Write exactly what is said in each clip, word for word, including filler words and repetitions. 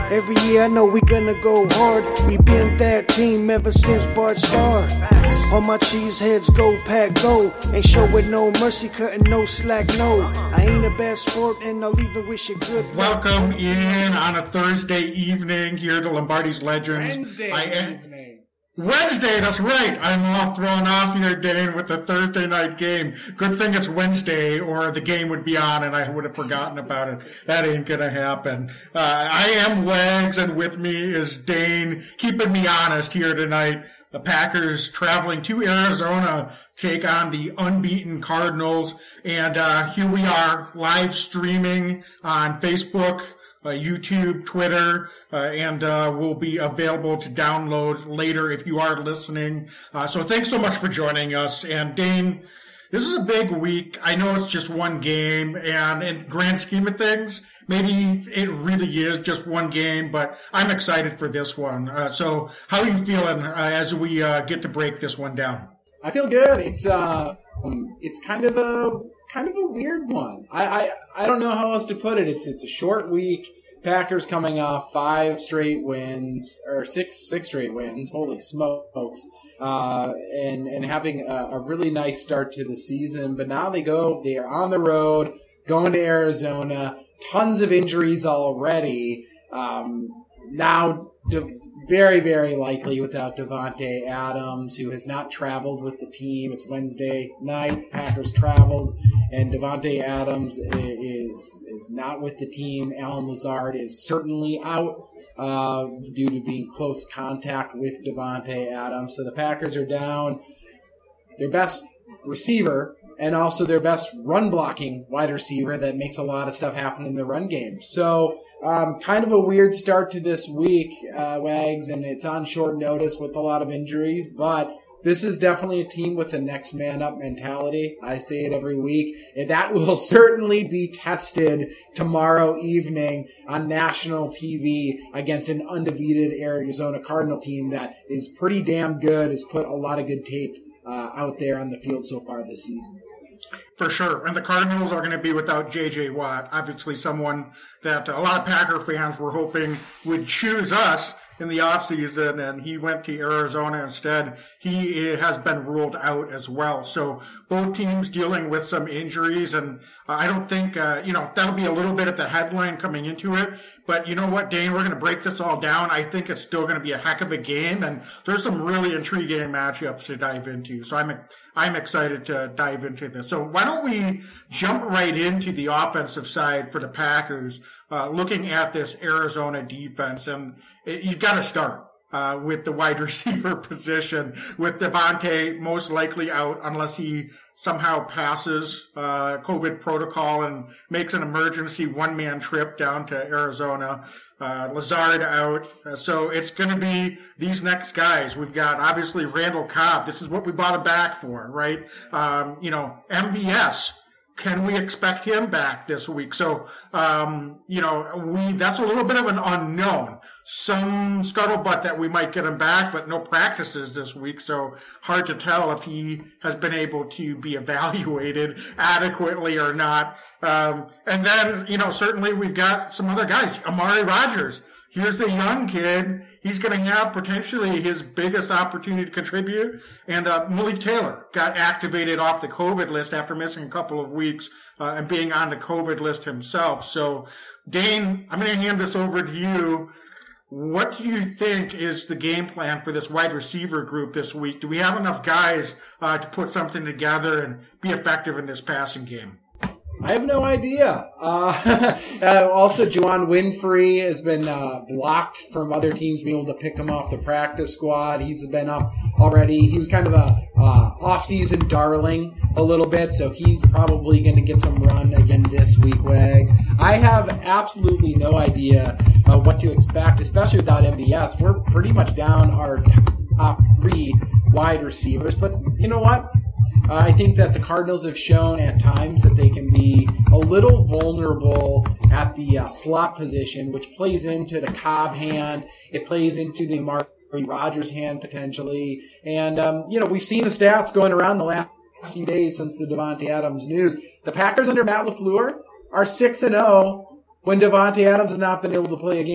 Every year I know we gonna go hard. We been that team ever since Bart Starr. All my cheese heads go pack go. Ain't showing no mercy, cutting no slack, no. I ain't a bad sport and I'll even wish you good luck. Welcome in on a Thursday evening here to Lombardi's Legends. Wednesday I am- evening. Wednesday, that's right. I'm all thrown off here, Dane, with the Thursday night game. Good thing it's Wednesday, or the game would be on and I would have forgotten about it. That ain't gonna happen. Uh, I am Wags, and with me is Dane, keeping me honest here tonight. The Packers traveling to Arizona, take on the unbeaten Cardinals, and uh, here we are, live streaming on Facebook, Uh, YouTube, Twitter, uh, and uh, will be available to download later if you are listening. Uh, so thanks so much for joining us. And Dane, this is a big week. I know it's just one game, and in grand scheme of things, maybe it really is just one game, but I'm excited for this one. Uh, so how are you feeling uh, as we uh, get to break this one down? I feel good. It's uh, um, it's kind of a kind of a weird one. I, I I don't know how else to put it. It's it's a short week. Packers coming off five straight wins or six six straight wins. Holy smokes! Uh, and and having a, a really nice start to the season. But now they go. They are on the road, going to Arizona. Tons of injuries already. Um, now. De- Very, very likely without Davante Adams, who has not traveled with the team. It's Wednesday night. Packers traveled, and Davante Adams is is not with the team. Allen Lazard is certainly out uh, due to being close contact with Davante Adams. So the Packers are down their best receiver and also their best run-blocking wide receiver that makes a lot of stuff happen in the run game. So um, kind of a weird start to this week, uh, Wags, and it's on short notice with a lot of injuries, but this is definitely a team with a next man up mentality. I say it every week, and that will certainly be tested tomorrow evening on national T V against an undefeated Arizona Cardinal team that is pretty damn good, has put a lot of good tape uh, out there on the field so far this season. For sure. And the Cardinals are going to be without J J. Watt, obviously someone that a lot of Packer fans were hoping would choose us in the offseason, and he went to Arizona instead. He has been ruled out as well. So both teams dealing with some injuries, and I don't think, uh, you know, that'll be a little bit at the headline coming into it. But you know what, Dane, we're going to break this all down. I think it's still going to be a heck of a game, and there's some really intriguing matchups to dive into. So I'm I'm excited to dive into this. So why don't we jump right into the offensive side for the Packers, uh, looking at this Arizona defense. And it, you've got to start uh, with the wide receiver position, with Davante most likely out unless he somehow passes uh, COVID protocol and makes an emergency one-man trip down to Arizona. Uh, Lazard out. Uh, so it's going to be these next guys. We've got obviously Randall Cobb. This is what we bought him back for, right? Um, you know, M V S. Can we expect him back this week? So, um, you know, we, that's a little bit of an unknown. Some scuttlebutt that we might get him back, but no practices this week. So hard to tell if he has been able to be evaluated adequately or not. Um, and then, you know, certainly we've got some other guys. Amari Rodgers. Here's a young kid. He's going to have potentially his biggest opportunity to contribute. And uh, Malik Taylor got activated off the COVID list after missing a couple of weeks uh, and being on the COVID list himself. So, Dane, I'm going to hand this over to you. What do you think is the game plan for this wide receiver group this week? Do we have enough guys uh, to put something together and be effective in this passing game? I have no idea. Uh, uh, also, Juwan Winfrey has been uh, blocked from other teams being able to pick him off the practice squad. He's been up already. He was kind of a uh, off-season darling a little bit, so he's probably going to get some run again this week, Wags. I have absolutely no idea uh, what to expect, especially without M V S. We're pretty much down our top three wide receivers, but you know what? Uh, I think that the Cardinals have shown at times that they can be a little vulnerable at the uh, slot position, which plays into the Cobb hand. It plays into the Amari Rodgers hand potentially. And, um, you know, we've seen the stats going around the last few days since the Davante Adams news. The Packers under Matt LaFleur are six and oh when Davante Adams has not been able to play a game with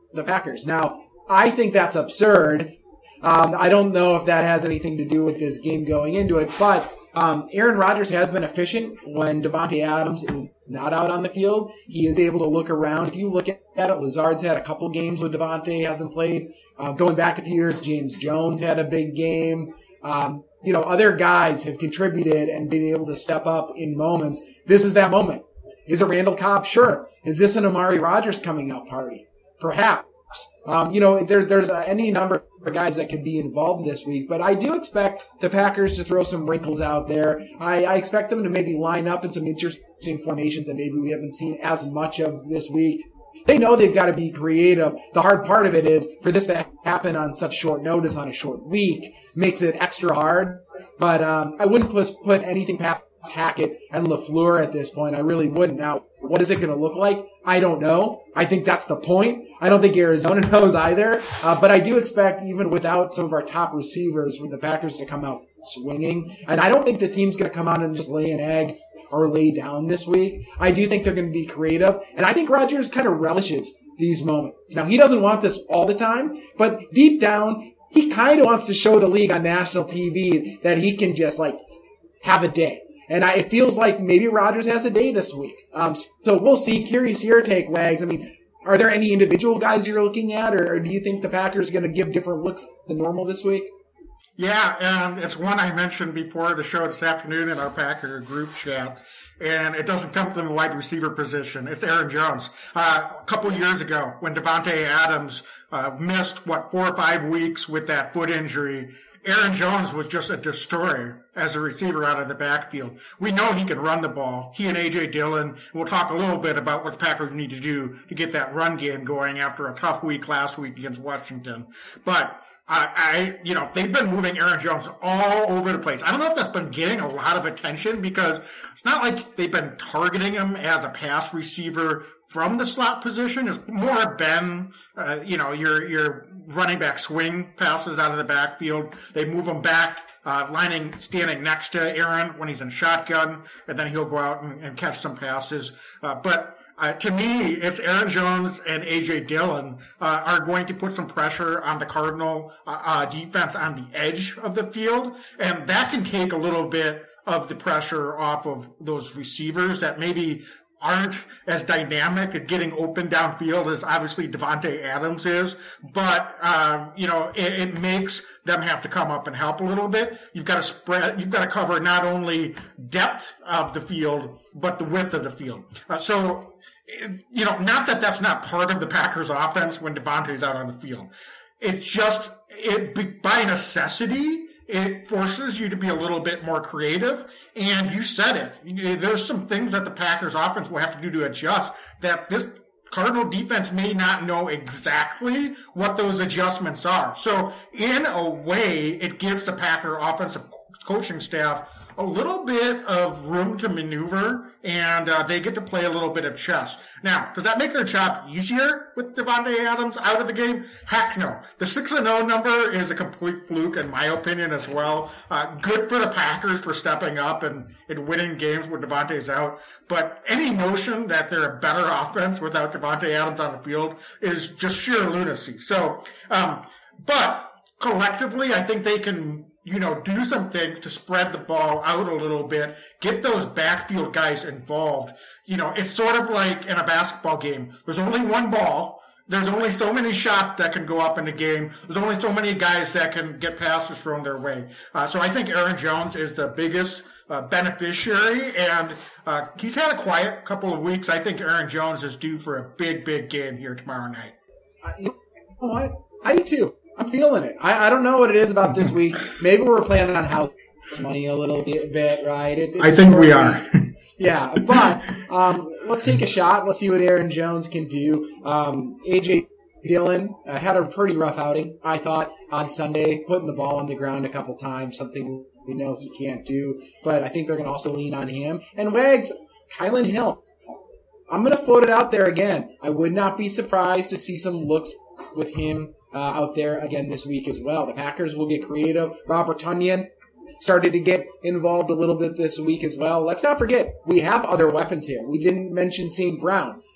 the Packers. Now, I think that's absurd. Um, I don't know if that has anything to do with this game going into it, but um, Aaron Rodgers has been efficient when Davante Adams is not out on the field. He is able to look around. If you look at it, Lazard's had a couple games when Davante hasn't played. Uh, going back a few years, James Jones had a big game. Um, you know, other guys have contributed and been able to step up in moments. This is that moment. Is it Randall Cobb? Sure. Is this an Amari Rodgers coming out party? Perhaps. Um, you know, there, there's uh, any number of guys that could be involved this week, but I do expect the Packers to throw some wrinkles out there. I, I expect them to maybe line up in some interesting formations that maybe we haven't seen as much of this week. They know they've got to be creative. The hard part of it is for this to happen on such short notice on a short week makes it extra hard. But um, I wouldn't put, put anything past Hackett and LaFleur at this point. I really wouldn't. Now, what is it going to look like? I don't know. I think that's the point. I don't think Arizona knows either. Uh, but I do expect, even without some of our top receivers, for the Packers to come out swinging. And I don't think the team's going to come out and just lay an egg or lay down this week. I do think they're going to be creative. And I think Rodgers kind of relishes these moments. Now, he doesn't want this all the time, but deep down, he kind of wants to show the league on national T V that he can just, like, have a day. And I, it feels like maybe Rodgers has a day this week. Um, so we'll see. Curious your take, Wags. I mean, are there any individual guys you're looking at, or, or do you think the Packers are going to give different looks than normal this week? Yeah, and it's one I mentioned before the show this afternoon in our Packer group chat, and it doesn't come from the wide receiver position. It's Aaron Jones. Uh, a couple years ago, when Davante Adams uh, missed, what, four or five weeks with that foot injury, Aaron Jones was just a destroyer as a receiver out of the backfield. We know he can run the ball. He and A J Dillon, we'll talk a little bit about what the Packers need to do to get that run game going after a tough week last week against Washington. But I, I, you know, they've been moving Aaron Jones all over the place. I don't know if that's been getting a lot of attention because it's not like they've been targeting him as a pass receiver from the slot position. It's more been, uh, you know, your, your running back swing passes out of the backfield. They move him back, uh, lining, standing next to Aaron when he's in shotgun, and then he'll go out and, and catch some passes. Uh, but, Uh, to me, it's Aaron Jones and A J Dillon uh, are going to put some pressure on the Cardinal uh, uh, defense on the edge of the field, and that can take a little bit of the pressure off of those receivers that maybe aren't as dynamic at getting open downfield as obviously Davante Adams is, but um, you know it, it makes them have to come up and help a little bit. You've got to spread, you've got to cover not only depth of the field but the width of the field. Uh, so. You know, not that that's not part of the Packers offense when Davante's out on the field. It's just, it by necessity, it forces you to be a little bit more creative. And you said it. There's some things that the Packers offense will have to do to adjust that this Cardinal defense may not know exactly what those adjustments are. So in a way, it gives the Packer offensive coaching staff a little bit of room to maneuver, and uh, they get to play a little bit of chess. Now, does that make their job easier with Davante Adams out of the game? Heck no. The six and oh number is a complete fluke, in my opinion, as well. Uh, good for the Packers for stepping up and, and winning games when Davante's out, but any notion that they're a better offense without Davante Adams on the field is just sheer lunacy. So, um, but collectively, I think they can, you know, do some things to spread the ball out a little bit, get those backfield guys involved. You know, it's sort of like in a basketball game. There's only one ball. There's only so many shots that can go up in the game. There's only so many guys that can get passes thrown their way. Uh, so I think Aaron Jones is the biggest uh, beneficiary, and uh, he's had a quiet couple of weeks. I think Aaron Jones is due for a big, big game here tomorrow night. Uh, you know what? I do too. I'm feeling it. I, I don't know what it is about this week. Maybe we're planning on house money a little bit, bit right? It's, it's I think we are. Yeah, but um, let's take a shot. Let's see what Aaron Jones can do. Um, A J Dillon uh, had a pretty rough outing, I thought, on Sunday, putting the ball on the ground a couple times, something we know he can't do. But I think they're going to also lean on him. And Wags, Kylan Hill. I'm going to float it out there again. I would not be surprised to see some looks with him Uh, out there again this week as well. The Packers will get creative. Robert Tonyan started to get involved a little bit this week as well. Let's not forget, we have other weapons here. We didn't mention Saint Brown.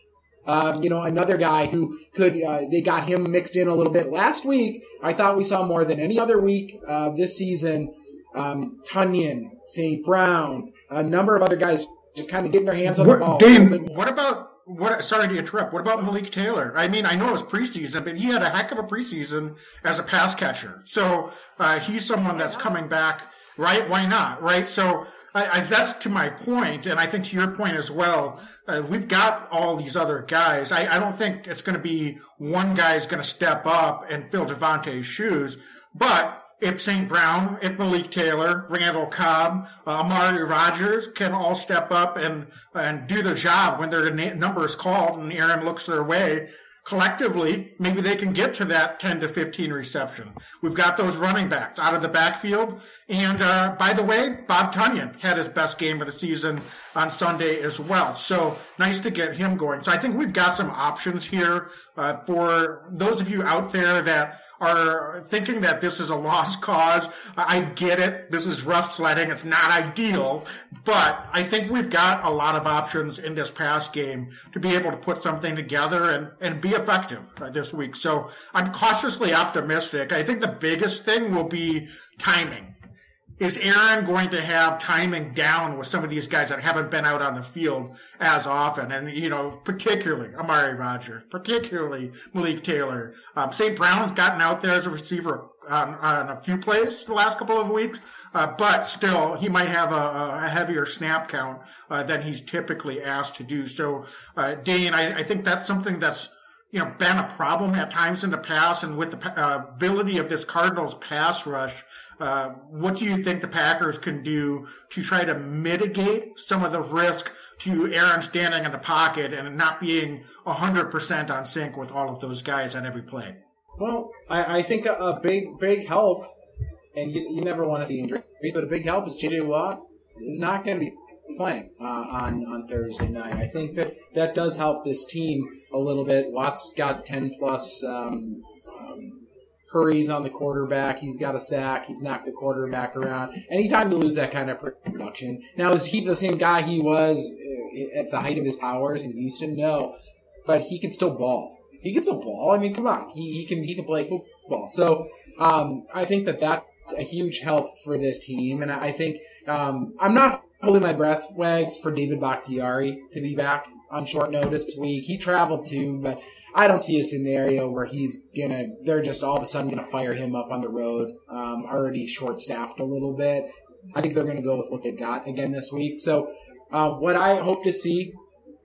Um, you know, another guy who could, uh, they got him mixed in a little bit. Last week, I thought we saw more than any other week uh, this season. Um, Tonyan, Saint Brown, a number of other guys just kind of getting their hands on what, the ball. Dane, what about, what? Sorry to interrupt. What about Malik Taylor? I mean, I know it was preseason, but he had a heck of a preseason as a pass catcher. So uh, he's someone that's coming back, right? Why not, right? So I, I, that's to my point, and I think to your point as well. Uh, we've got all these other guys. I, I don't think it's going to be one guy's going to step up and fill Devontae's shoes, but if Saint Brown, if Malik Taylor, Randall Cobb, uh, Amari Rodgers can all step up and and do their job when their na- number is called and Aaron looks their way, collectively, maybe they can get to that ten to fifteen reception. We've got those running backs out of the backfield. And uh, by the way, Bob Tonyan had his best game of the season on Sunday as well. So nice to get him going. So I think we've got some options here uh, for those of you out there that are thinking that this is a lost cause. I get it. This is rough sledding. It's not ideal, but I think we've got a lot of options in this pass game to be able to put something together and, and be effective uh, this week. So I'm cautiously optimistic. I think the biggest thing will be timing. Is Aaron going to have timing down with some of these guys that haven't been out on the field as often? And, you know, particularly Amari Rodgers, particularly Malik Taylor. Um, Saint Brown's gotten out there as a receiver on, on a few plays the last couple of weeks, uh, but still he might have a, a heavier snap count uh, than he's typically asked to do. So, uh, Dane, I, I think that's something that's, you know, been a problem at times in the past, and with the uh, ability of this Cardinals pass rush, uh, what do you think the Packers can do to try to mitigate some of the risk to Aaron standing in the pocket and not being one hundred percent on sync with all of those guys on every play? Well, I, I think a, a big, big help, and you, you never want to see injuries, but a big help is J J Watt is not going to be playing uh, on, on Thursday night. I think that that does help this team a little bit. Watt's got ten plus um, um, hurries on the quarterback. He's got a sack. He's knocked the quarterback around. Anytime you lose that kind of production. Now, is he the same guy he was at the height of his powers in Houston? No. But he can still ball. He can still ball. I mean, come on. He, he can he can play football. So um, I think that that's a huge help for this team. And I think um, I'm not holding my breath, Wags, for David Bakhtiari to be back on short notice this week. He traveled too, but I don't see a scenario where he's gonna, they're just all of a sudden gonna fire him up on the road. Um, already short-staffed a little bit. I think they're gonna go with what they got again this week. So, uh, what I hope to see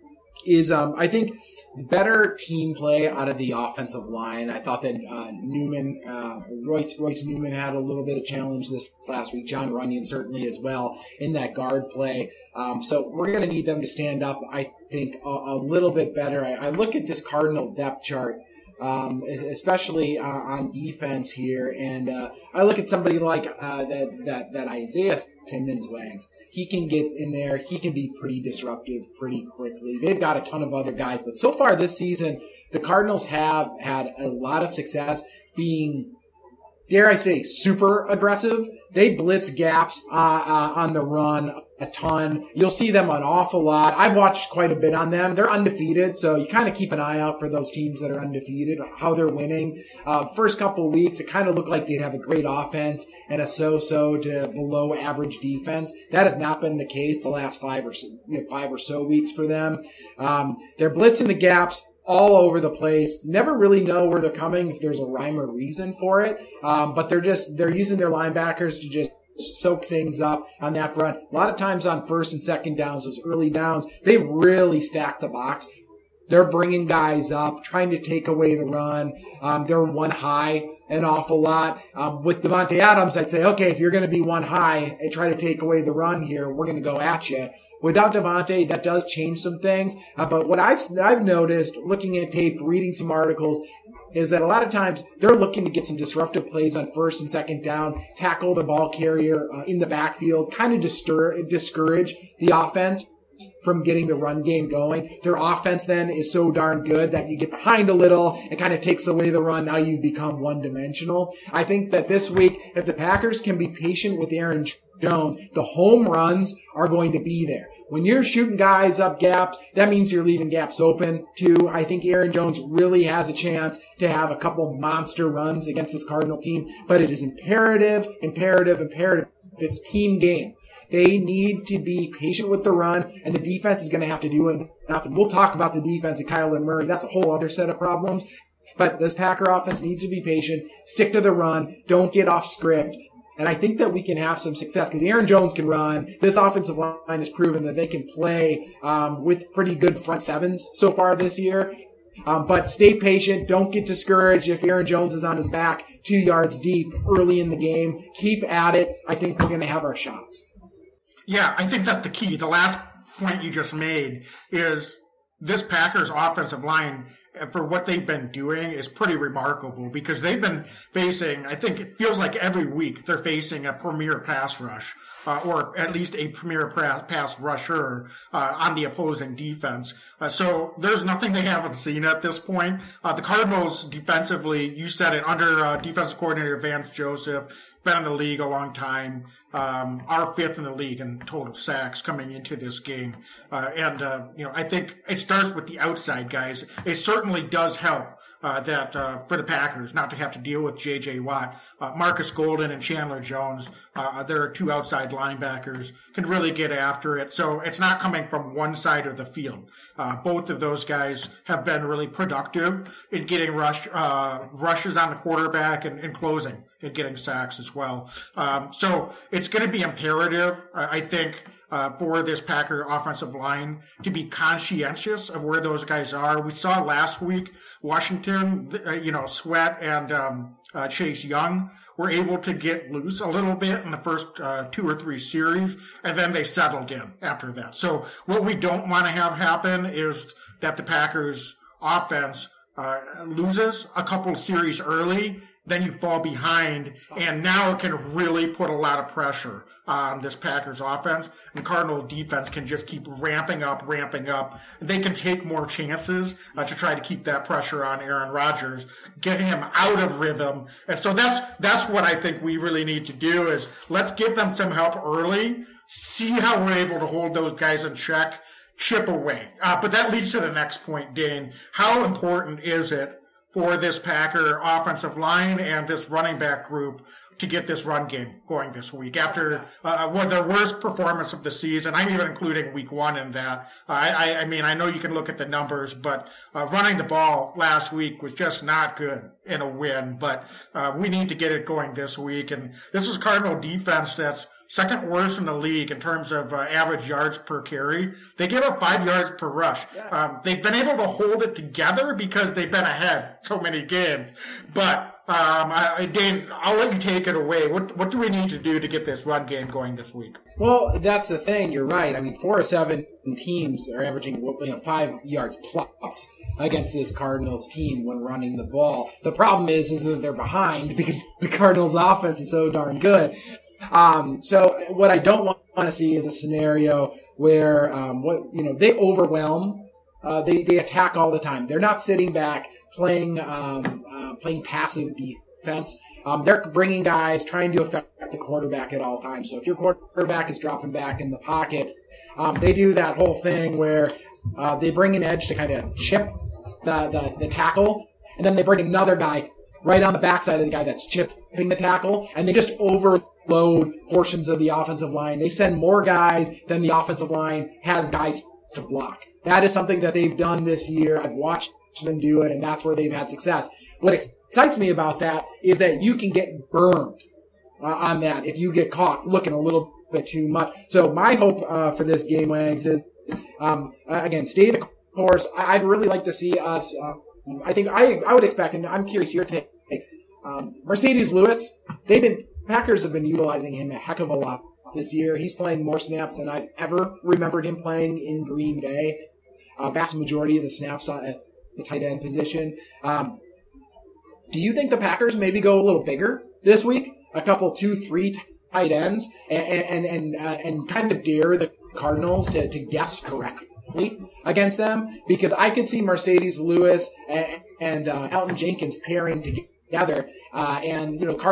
is, um, I think, better team play out of the offensive line. I thought that uh, Newman, uh, Royce, Royce Newman had a little bit of challenge this last week. John Runyon certainly as well in that guard play. Um, so we're going to need them to stand up, I think, a, a little bit better. I, I look at this Cardinal depth chart, um, especially uh, on defense here, and uh, I look at somebody like uh, that, that, that Isaiah Simmons, Wags. He can get in there. He can be pretty disruptive pretty quickly. They've got a ton of other guys. But so far this season, the Cardinals have had a lot of success being, dare I say, super aggressive. They blitz gaps uh, uh, on the run a ton. You'll see them an awful lot. I've watched quite a bit on them. They're undefeated, so you kind of keep an eye out for those teams that are undefeated, how they're winning. Uh, first couple of weeks, it kind of looked like they'd have a great offense and a so-so to below average defense. That has not been the case the last five or so, you know, five or so weeks for them. Um, they're blitzing the gaps all over the place. Never really know where they're coming, if there's a rhyme or reason for it. Um, but they're just, they're using their linebackers to just soak things up on that front. A lot of times on first and second downs, those early downs, they really stack the box. They're bringing guys up, trying to take away the run. Um, they're one high an awful lot. Um, with Davante Adams, I'd say, okay, if you're going to be one high and try to take away the run here, we're going to go at you. Without Davante, that does change some things. Uh, but what I've I've noticed, looking at tape, reading some articles, is that a lot of times they're looking to get some disruptive plays on first and second down, tackle the ball carrier uh, in the backfield, kind of distur- discourage the offense from getting the run game going. Their offense then is so darn good that you get behind a little, it kind of takes away the run. Now you become one-dimensional. I think that this week, if the Packers can be patient with Aaron Jones, the home runs are going to be there. When you're shooting guys up gaps, that means you're leaving gaps open too. I think Aaron Jones really has a chance to have a couple monster runs against this Cardinal team, but it is imperative, imperative, imperative. It's team game. They need to be patient with the run, and the defense is going to have to do enough. And we'll talk about the defense of Kyler Murray. That's a whole other set of problems. But this Packer offense needs to be patient, stick to the run, don't get off script. And I think that we can have some success because Aaron Jones can run. This offensive line has proven that they can play um, with pretty good front sevens so far this year. Um, but stay patient. Don't get discouraged if Aaron Jones is on his back two yards deep early in the game. Keep at it. I think we're going to have our shots. Yeah, I think that's the key. The last point you just made is this Packers offensive line, for what they've been doing, is pretty remarkable because they've been facing, I think it feels like every week they're facing a premier pass rush, uh, or at least a premier pass rusher uh, on the opposing defense. Uh, so there's nothing they haven't seen at this point. Uh, the Cardinals defensively, you said it, under uh, defensive coordinator Vance Joseph, been in the league a long time, um, are fifth in the league in total sacks coming into this game. Uh, and, uh, you know, I think it starts with the outside guys. It certainly does help uh, that uh, for the Packers not to have to deal with J J. Watt. Uh, Marcus Golden and Chandler Jones, uh, their two outside linebackers, can really get after it. So it's not coming from one side of the field. Uh, both of those guys have been really productive in getting rush, uh, rushes on the quarterback and, and closing and getting sacks as well. Um, so it's going to be imperative, uh, I think, uh, for this Packer offensive line to be conscientious of where those guys are. We saw last week Washington, uh, you know, Sweat and um, uh, Chase Young were able to get loose a little bit in the first uh, two or three series, and then they settled in after that. So what we don't want to have happen is that the Packers offense uh, loses a couple series early, then you fall behind, and now it can really put a lot of pressure on this Packers offense. And Cardinals defense can just keep ramping up, ramping up. They can take more chances uh, to try to keep that pressure on Aaron Rodgers, get him out of rhythm. And so that's that's what I think we really need to do is let's give them some help early, see how we're able to hold those guys in check, chip away. Uh, but that leads to the next point, Dane. How important is it for this Packer offensive line and this running back group to get this run game going this week after uh, one of their worst performance of the season? I'm even including week one in that. Uh, I, I mean, I know you can look at the numbers, but uh, running the ball last week was just not good in a win. But uh, we need to get it going this week. And this is Cardinal defense that's second worst in the league in terms of uh, average yards per carry. They give up five yards per rush. Yes. Um, they've been able to hold it together because they've been ahead so many games. But, um, I, Dane, I'll let you take it away. What what do we need to do to get this run game going this week? Well, that's the thing. You're right. I mean, four or seven teams are averaging you know, five yards plus against this Cardinals team when running the ball. The problem is, is that they're behind because the Cardinals offense is so darn good. Um, so what I don't want to see is a scenario where, um, what, you know, they overwhelm, uh, they, they attack all the time. They're not sitting back playing, um, uh, playing passive defense. Um, they're bringing guys, trying to affect the quarterback at all times. So if your quarterback is dropping back in the pocket, um, they do that whole thing where, uh, they bring an edge to kind of chip the, the, the tackle, and then they bring another guy right on the backside of the guy that's chipping the tackle, and they just overload portions of the offensive line. They send more guys than the offensive line has guys to block. That is something that they've done this year. I've watched them do it, and that's where they've had success. What excites me about that is that you can get burned uh, on that if you get caught looking a little bit too much. So my hope uh, for this game, Wags, is, um, again, stay the course. I'd really like to see us uh, I think I, I would expect, and I'm curious your take, um, Mercedes Lewis, they've been, Packers have been utilizing him a heck of a lot this year. He's playing more snaps than I've ever remembered him playing in Green Bay. Uh, vast majority of the snaps on at the tight end position. Um, do you think the Packers maybe go a little bigger this week? A couple, two, three tight ends, and and and, uh, and kind of dare the Cardinals to, to guess correctly against them? Because I could see Mercedes Lewis and, and uh, Elton Jenkins pairing together, uh, and you know Cardinals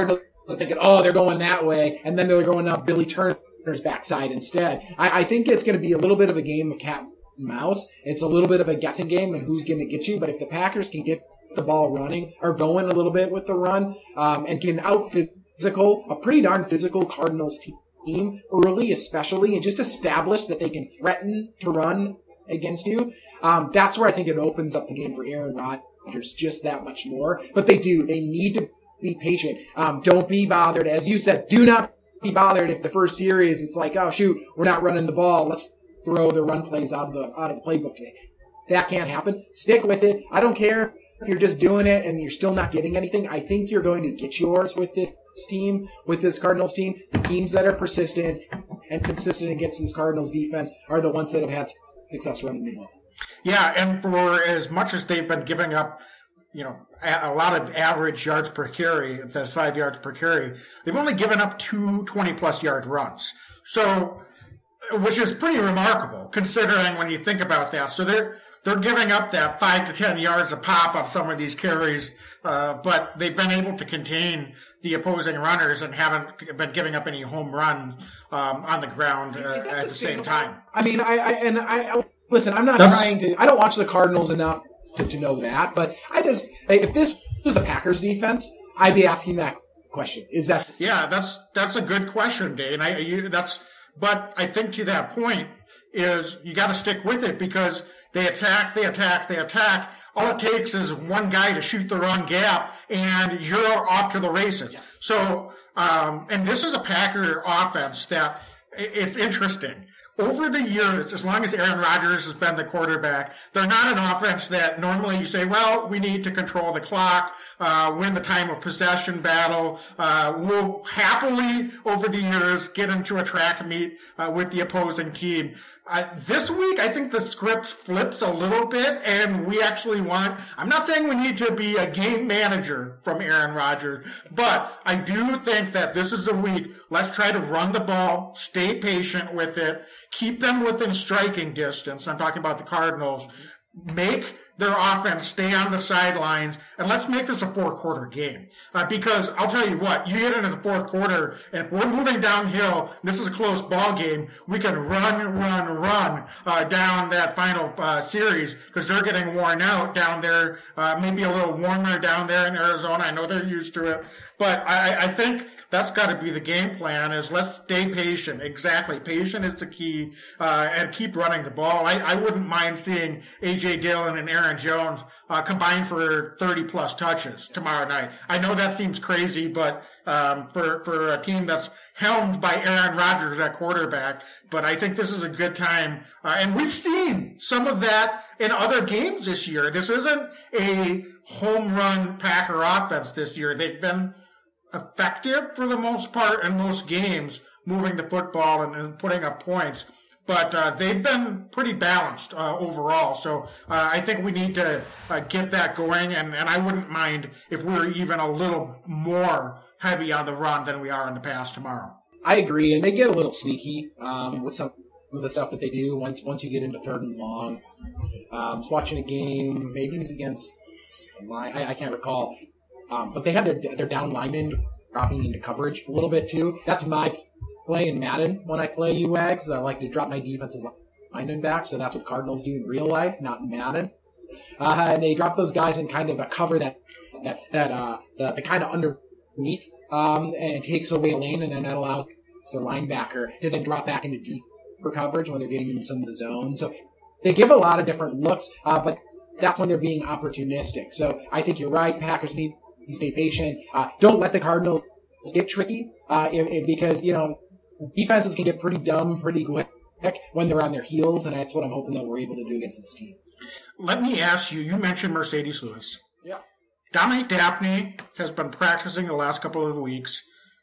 thinking, oh, they're going that way, and then they're going up Billy Turner's backside instead. I, I think it's going to be a little bit of a game of cat and mouse. It's a little bit of a guessing game and who's going to get you. But if the Packers can get the ball running or going a little bit with the run um, and can out physical a pretty darn physical Cardinals team early, especially, and just establish that they can threaten to run against you, um, that's where I think it opens up the game for Aaron Rodgers just that much more. But they do. They need to be patient. Um, don't be bothered. As you said, do not be bothered if the first series it's like, oh, shoot, we're not running the ball. Let's throw the run plays out of the out of the playbook today. That can't happen. Stick with it. I don't care if you're just doing it and you're still not getting anything. I think you're going to get yours with this team, with this Cardinals team. The teams that are persistent and consistent against this Cardinals defense are the ones that have had success running the ball. Yeah, and for as much as they've been giving up, you know, a lot of average yards per carry, that's five yards per carry, they've only given up two twenty-plus yard runs. So, which is pretty remarkable considering when you think about that. So they're they're giving up that five to ten yards a pop on some of these carries, uh, but they've been able to contain the opposing runners and haven't been giving up any home runs um, on the ground uh, at the same time. I mean, I, I and I listen. I'm not That's, trying to. I don't watch the Cardinals enough to, to know that, but I just if this was the Packers defense, I'd be asking that question. Is that yeah? That's that's a good question, Dave. I you, that's but I think to that point is you got to stick with it because they attack, they attack, they attack. All it takes is one guy to shoot the wrong gap, and you're off to the races. Yes. So, um, and this is a Packer offense that it's interesting. Over the years, as long as Aaron Rodgers has been the quarterback, they're not an offense that normally you say, well, we need to control the clock, uh, win the time of possession battle. Uh, we'll happily, over the years, get into a track meet uh, with the opposing team. Uh, this week, I think the script flips a little bit, and we actually want, I'm not saying we need to be a game manager from Aaron Rodgers, but I do think that this is a week. Let's try to run the ball, stay patient with it, keep them within striking distance. I'm talking about the Cardinals. Make their offense stay on the sidelines, and let's make this a four-quarter game. Uh, because I'll tell you what, you get into the fourth quarter, and if we're moving downhill, this is a close ball game, we can run, run, run uh, down that final uh, series because they're getting worn out down there, uh, maybe a little warmer down there in Arizona. I know they're used to it. But I, I think that's got to be the game plan is let's stay patient. Exactly. Patient is the key, uh, and keep running the ball. I, I wouldn't mind seeing A J Dillon and Aaron Jones, uh, combine for thirty plus touches tomorrow night. I know that seems crazy, but, um, for, for a team that's helmed by Aaron Rodgers at quarterback, but I think this is a good time. Uh, and we've seen some of that in other games this year. This isn't a home run Packer offense this year. They've been effective for the most part in most games, moving the football and, and putting up points. But uh, they've been pretty balanced uh, overall. So uh, I think we need to uh, get that going, and, and I wouldn't mind if we were even a little more heavy on the run than we are in the past tomorrow. I agree, and they get a little sneaky um, with some of the stuff that they do once once you get into third and long. Um, I was watching a game, maybe it was against I, I can't recall. Um, but they had their their down linemen dropping into coverage a little bit too. That's my play in Madden when I play U A Gs. I like to drop my defensive linemen back, so that's what Cardinals do in real life, not in Madden. Uh, and they drop those guys in kind of a cover that that that uh the, the kind of underneath, um, and it takes away a lane, and then that allows the linebacker to then drop back into deeper coverage when they're getting into some of the zones. So they give a lot of different looks, uh, but that's when they're being opportunistic. So I think you're right. Packers need to stay patient. Uh, don't let the Cardinals get tricky uh, if, if, because, you know, defenses can get pretty dumb pretty quick when they're on their heels, and that's what I'm hoping that we're able to do against this team. Let me ask you, you mentioned Mercedes Lewis. Yeah. Dominique Dafney has been practicing the last couple of weeks.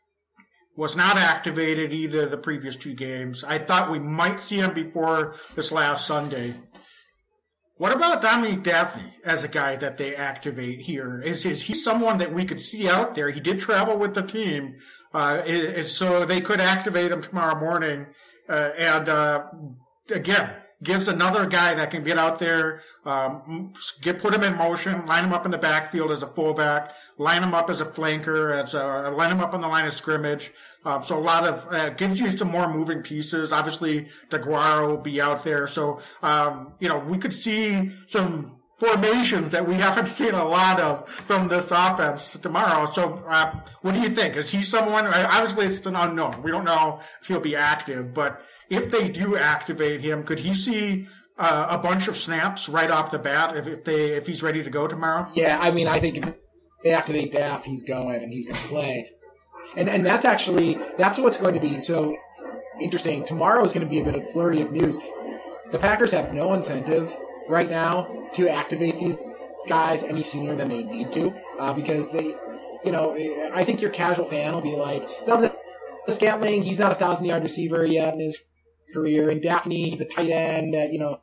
Was not activated either the previous two games. I thought we might see him before this last Sunday. What about Dominique Dafney as a guy that they activate here? Is is he someone that we could see out there? He did travel with the team, uh, is, so they could activate him tomorrow morning. Uh, and uh, again, gives another guy that can get out there, um, get put him in motion, line him up in the backfield as a fullback, line him up as a flanker, as a, line him up on the line of scrimmage. Uh, so a lot of uh, gives you some more moving pieces. Obviously, DeGuara will be out there, so um, you know we could see some formations that we haven't seen a lot of from this offense tomorrow. So, uh, what do you think? Is he someone? Obviously, it's an unknown. We don't know if he'll be active, but if they do activate him, could he see uh, a bunch of snaps right off the bat if, if they if he's ready to go tomorrow? Yeah, I mean, I think if they activate Daff, he's going and he's going to play, and and that's actually that's what's going to be so interesting. Tomorrow is going to be a bit of flurry of news. The Packers have no incentive right now to activate these guys any sooner than they need to, uh, because they, you know, I think your casual fan will be like, no, the, the Scantling, he's not a thousand yard receiver yet in his career, and Daphne, he's a tight end, uh, you know,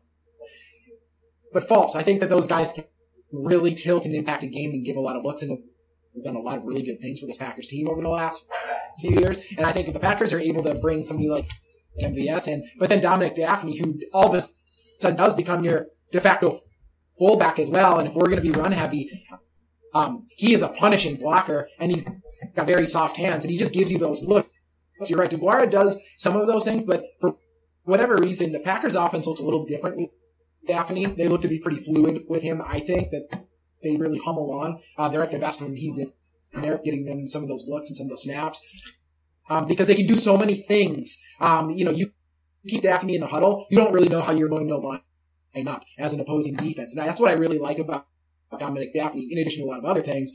but false. I think that those guys can really tilt and impact a game and give a lot of looks, and have done a lot of really good things for this Packers team over the last few years. And I think if the Packers are able to bring somebody like M V S in, but then Dominic Daphne, who all of a sudden does become your de facto fullback as well, and if we're going to be run heavy, um, he is a punishing blocker, and he's got very soft hands, and he just gives you those looks. You're right, DeGuara does some of those things, but for whatever reason, the Packers' offense looks a little different with Daphne. They look to be pretty fluid with him. I think that they really hum along. Uh, they're at their best when he's in there, getting them some of those looks and some of those snaps, um, because they can do so many things. Um, you know, you keep Daphne in the huddle, you don't really know how you're going to line up as an opposing defense. And that's what I really like about Dominic Daphne, in addition to a lot of other things.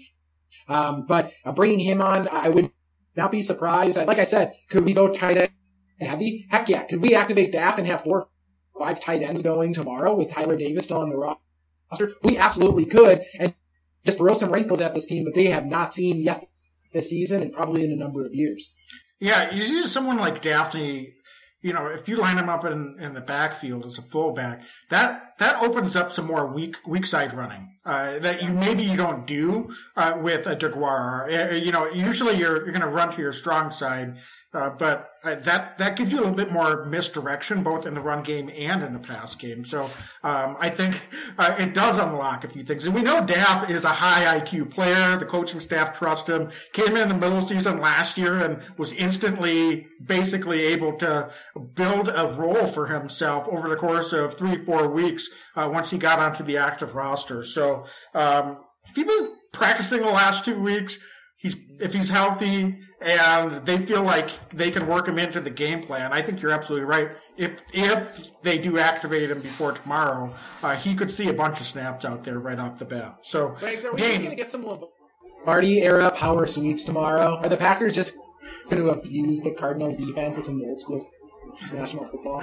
Um, but uh, bringing him on, I would not be surprised. Like I said, could we go tight end heavy? Heck yeah. Could we activate Daff and have four or five tight ends going tomorrow with Tyler Davis still on the roster? We absolutely could, and just throw some wrinkles at this team that they have not seen yet this season and probably in a number of years. Yeah, you see someone like Daphne, you know, if you line him up in, in the backfield as a fullback, that that opens up some more weak weak side running uh, that you maybe you don't do uh, with a DeGuara. Uh, you know, usually you're you're going to run to your strong side, uh, but uh, that that gives you a little bit more misdirection both in the run game and in the pass game. So um, I think uh, it does unlock a few things. And we know Daff is a high I Q player. The coaching staff trust him. Came in the middle season last year and was instantly basically able to build a role for himself over the course of three, four weeks uh, once he got onto the active roster. So um, if he's been practicing the last two weeks, he's if he's healthy and they feel like they can work him into the game plan, I think you're absolutely right. If if they do activate him before tomorrow, uh, he could see a bunch of snaps out there right off the bat. So, right, so we're just going to get some Lombardi era power sweeps tomorrow. Are the Packers just going to abuse the Cardinals defense with some old school national football?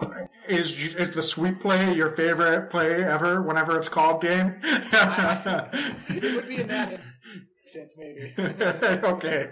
Is is the sweep play your favorite play ever? Whenever it's called, game. It would be in that sense, maybe. Okay.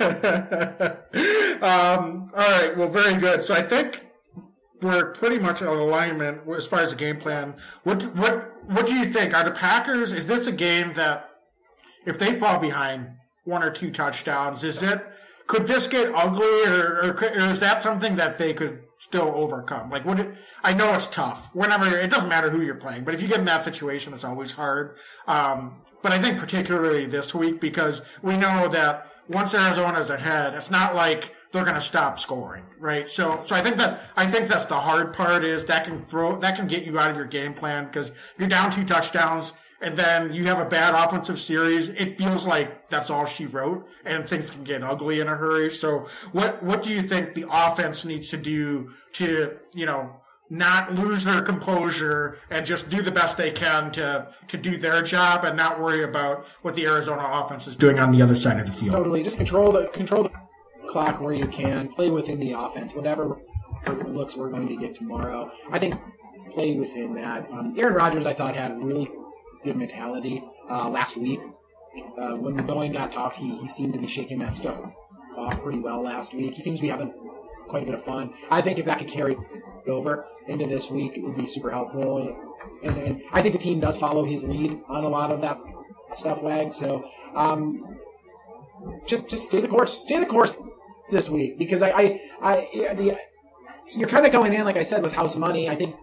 um, all right. Well, very good. So I think we're pretty much in alignment as far as the game plan. What what what do you think? Are the Packers? Is this a game that if they fall behind one or two touchdowns, is it? Could this get ugly, or, or, or is that something that they could still overcome? Like, would it? I know it's tough. Whenever it doesn't matter who you're playing, but if you get in that situation, it's always hard. Um, but I think particularly this week because we know that once Arizona's ahead, it's not like they're going to stop scoring, right? So, so I think that I think that's the hard part is that can throw that can get you out of your game plan because you're down two touchdowns. And then you have a bad offensive series. It feels like that's all she wrote, and things can get ugly in a hurry. So, what what do you think the offense needs to do to, you know, not lose their composure and just do the best they can to to do their job and not worry about what the Arizona offense is doing on the other side of the field? Totally, just control the control the clock where you can. Play within the offense, whatever looks we're going to get tomorrow. I think play within that. Um, Aaron Rodgers, I thought, had a really good mentality uh, last week. Uh, when the going got tough, he, he seemed to be shaking that stuff off pretty well last week. He seems to be having quite a bit of fun. I think if that could carry over into this week, it would be super helpful. And, and, and I think the team does follow his lead on a lot of that stuff, Wag. So um, just just stay the course. Stay the course this week because I, I, I the, you're kind of going in, like I said, with house money. I think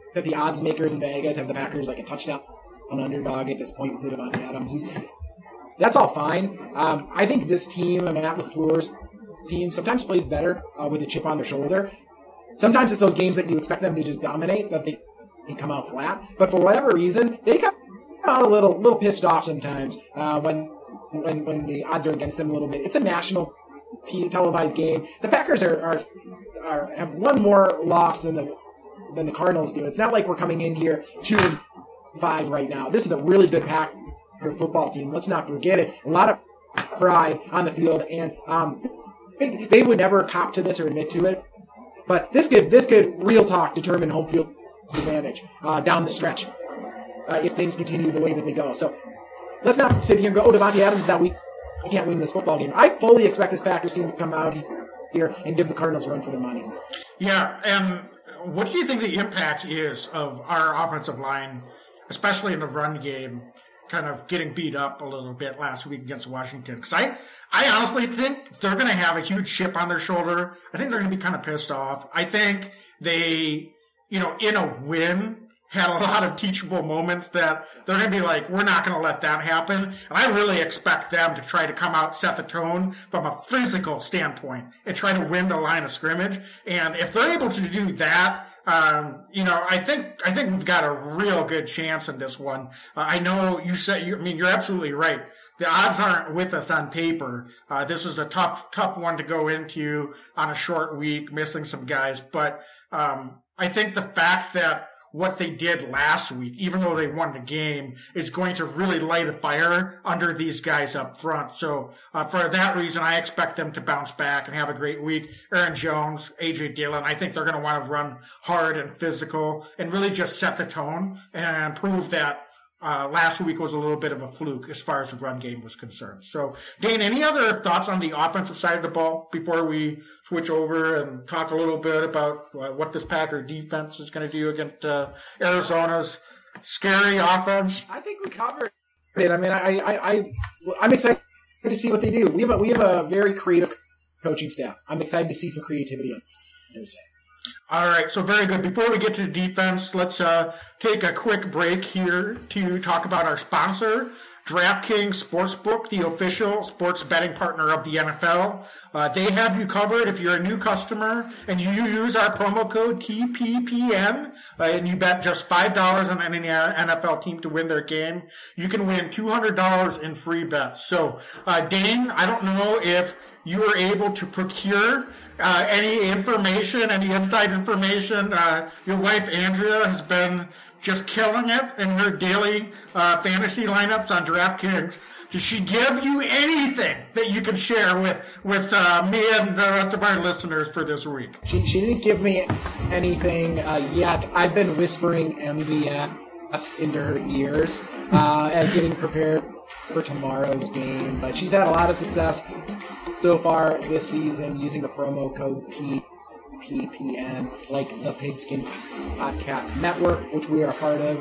that the odds makers in Vegas have the Packers like a touchdown on underdog at this point with Davante Adams. That's all fine. Um, I think this team, Matt LaFleur's team, sometimes plays better uh, with a chip on their shoulder. Sometimes it's those games that you expect them to just dominate, that they, they come out flat. But for whatever reason, they come out a little little pissed off sometimes uh, when, when when the odds are against them a little bit. It's a national t- televised game. The Packers are, are are have one more loss than the than the Cardinals do. It's not like we're coming in here two and five right now. This is a really good Packer football team. Let's not forget it. A lot of pride on the field, and um, they, they would never cop to this or admit to it. But this could this could real talk determine home field advantage uh, down the stretch uh, if things continue the way that they go. So let's not sit here and go, "Oh, Davante Adams is that week. I can't win this football game." I fully expect this Packers team to come out here and give the Cardinals a run for their money. Yeah, and what do you think the impact is of our offensive line, especially in the run game, kind of getting beat up a little bit last week against Washington? Because I, I honestly think they're going to have a huge chip on their shoulder. I think they're going to be kind of pissed off. I think they, you know, in a win, had a lot of teachable moments that they're going to be like, we're not going to let that happen. And I really expect them to try to come out, set the tone from a physical standpoint and try to win the line of scrimmage. And if they're able to do that, Um, you know, I think, I think we've got a real good chance in this one. Uh, I know you said, you, I mean, you're absolutely right. The odds aren't with us on paper. Uh, this is a tough, tough one to go into on a short week, missing some guys. But, um, I think the fact that what they did last week, even though they won the game, is going to really light a fire under these guys up front. So uh, for that reason, I expect them to bounce back and have a great week. Aaron Jones, A J Dillon, I think they're going to want to run hard and physical and really just set the tone and prove that uh, last week was a little bit of a fluke as far as the run game was concerned. So, Dane, any other thoughts on the offensive side of the ball before we switch over and talk a little bit about uh, what this Packer defense is going to do against uh, Arizona's scary offense? I think we covered it. I mean, I, I, I, I'm excited to see what they do. We have a, we have a very creative coaching staff. I'm excited to see some creativity on Thursday. All right, so very good. Before we get to the defense, let's uh, take a quick break here to talk about our sponsor, DraftKings Sportsbook, the official sports betting partner of the N F L. Uh, they have you covered if you're a new customer and you use our promo code T P P N uh, and you bet just five dollars on any N F L team to win their game. You can win two hundred dollars in free bets. So, uh, Dane, I don't know if you were able to procure uh, any information, any inside information. Uh, your wife, Andrea, has been just killing it in her daily uh, fantasy lineups on DraftKings. Did she give you anything that you can share with with uh, me and the rest of our listeners for this week? She she didn't give me anything uh, yet. I've been whispering M V S into her ears uh, and getting prepared for tomorrow's game. But she's had a lot of success so far this season using the promo code T P P N, like the Pigskin Podcast Network, which we are a part of.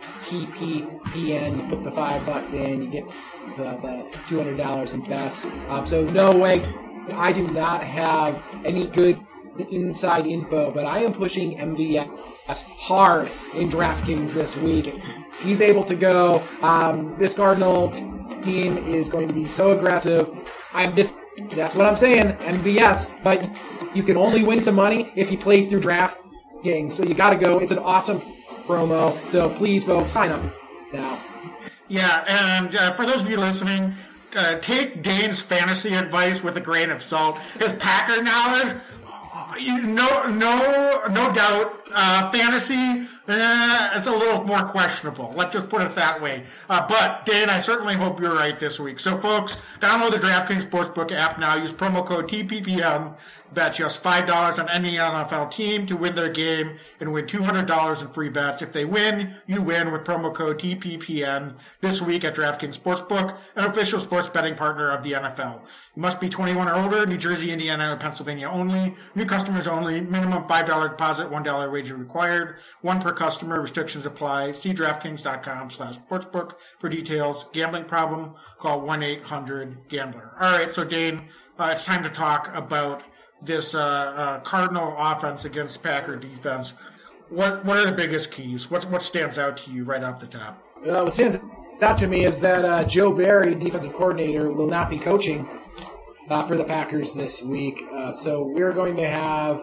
T P P N, you put the five bucks in, you get the, the two hundred dollars in bets. Um, so no way, I do not have any good inside info, but I am pushing M V S hard in DraftKings this week. If he's able to go, um, this Cardinal team is going to be so aggressive. I'm just, that's what I'm saying, M V S, but you can only win some money if you play through DraftKings, so you gotta go. It's an awesome promo, so please, folks, sign up now. Yeah, and uh, for those of you listening, uh, take Dane's fantasy advice with a grain of salt. His Packer knowledge, uh, you, no, no, no doubt. Uh, fantasy, uh, it's a little more questionable. Let's just put it that way. Uh, but Dane, I certainly hope you're right this week. So, folks, download the DraftKings Sportsbook app now. Use promo code T P P M. Bet just five dollars on any N F L team to win their game and win two hundred dollars in free bets. If they win, you win with promo code T P P N this week at DraftKings Sportsbook, an official sports betting partner of the N F L. You must be twenty-one or older, New Jersey, Indiana, and Pennsylvania only. New customers only. Minimum five dollars deposit, one dollar wager required. One per customer. Restrictions apply. See DraftKings.com slash sportsbook for details. Gambling problem? Call one eight hundred gambler. All right, so Dane, uh, it's time to talk about this uh, uh, Cardinal offense against Packer defense. what what are the biggest keys? What what stands out to you right off the top? Uh, what stands out to me is that uh, Joe Barry, defensive coordinator, will not be coaching uh, for the Packers this week. Uh, so we're going to have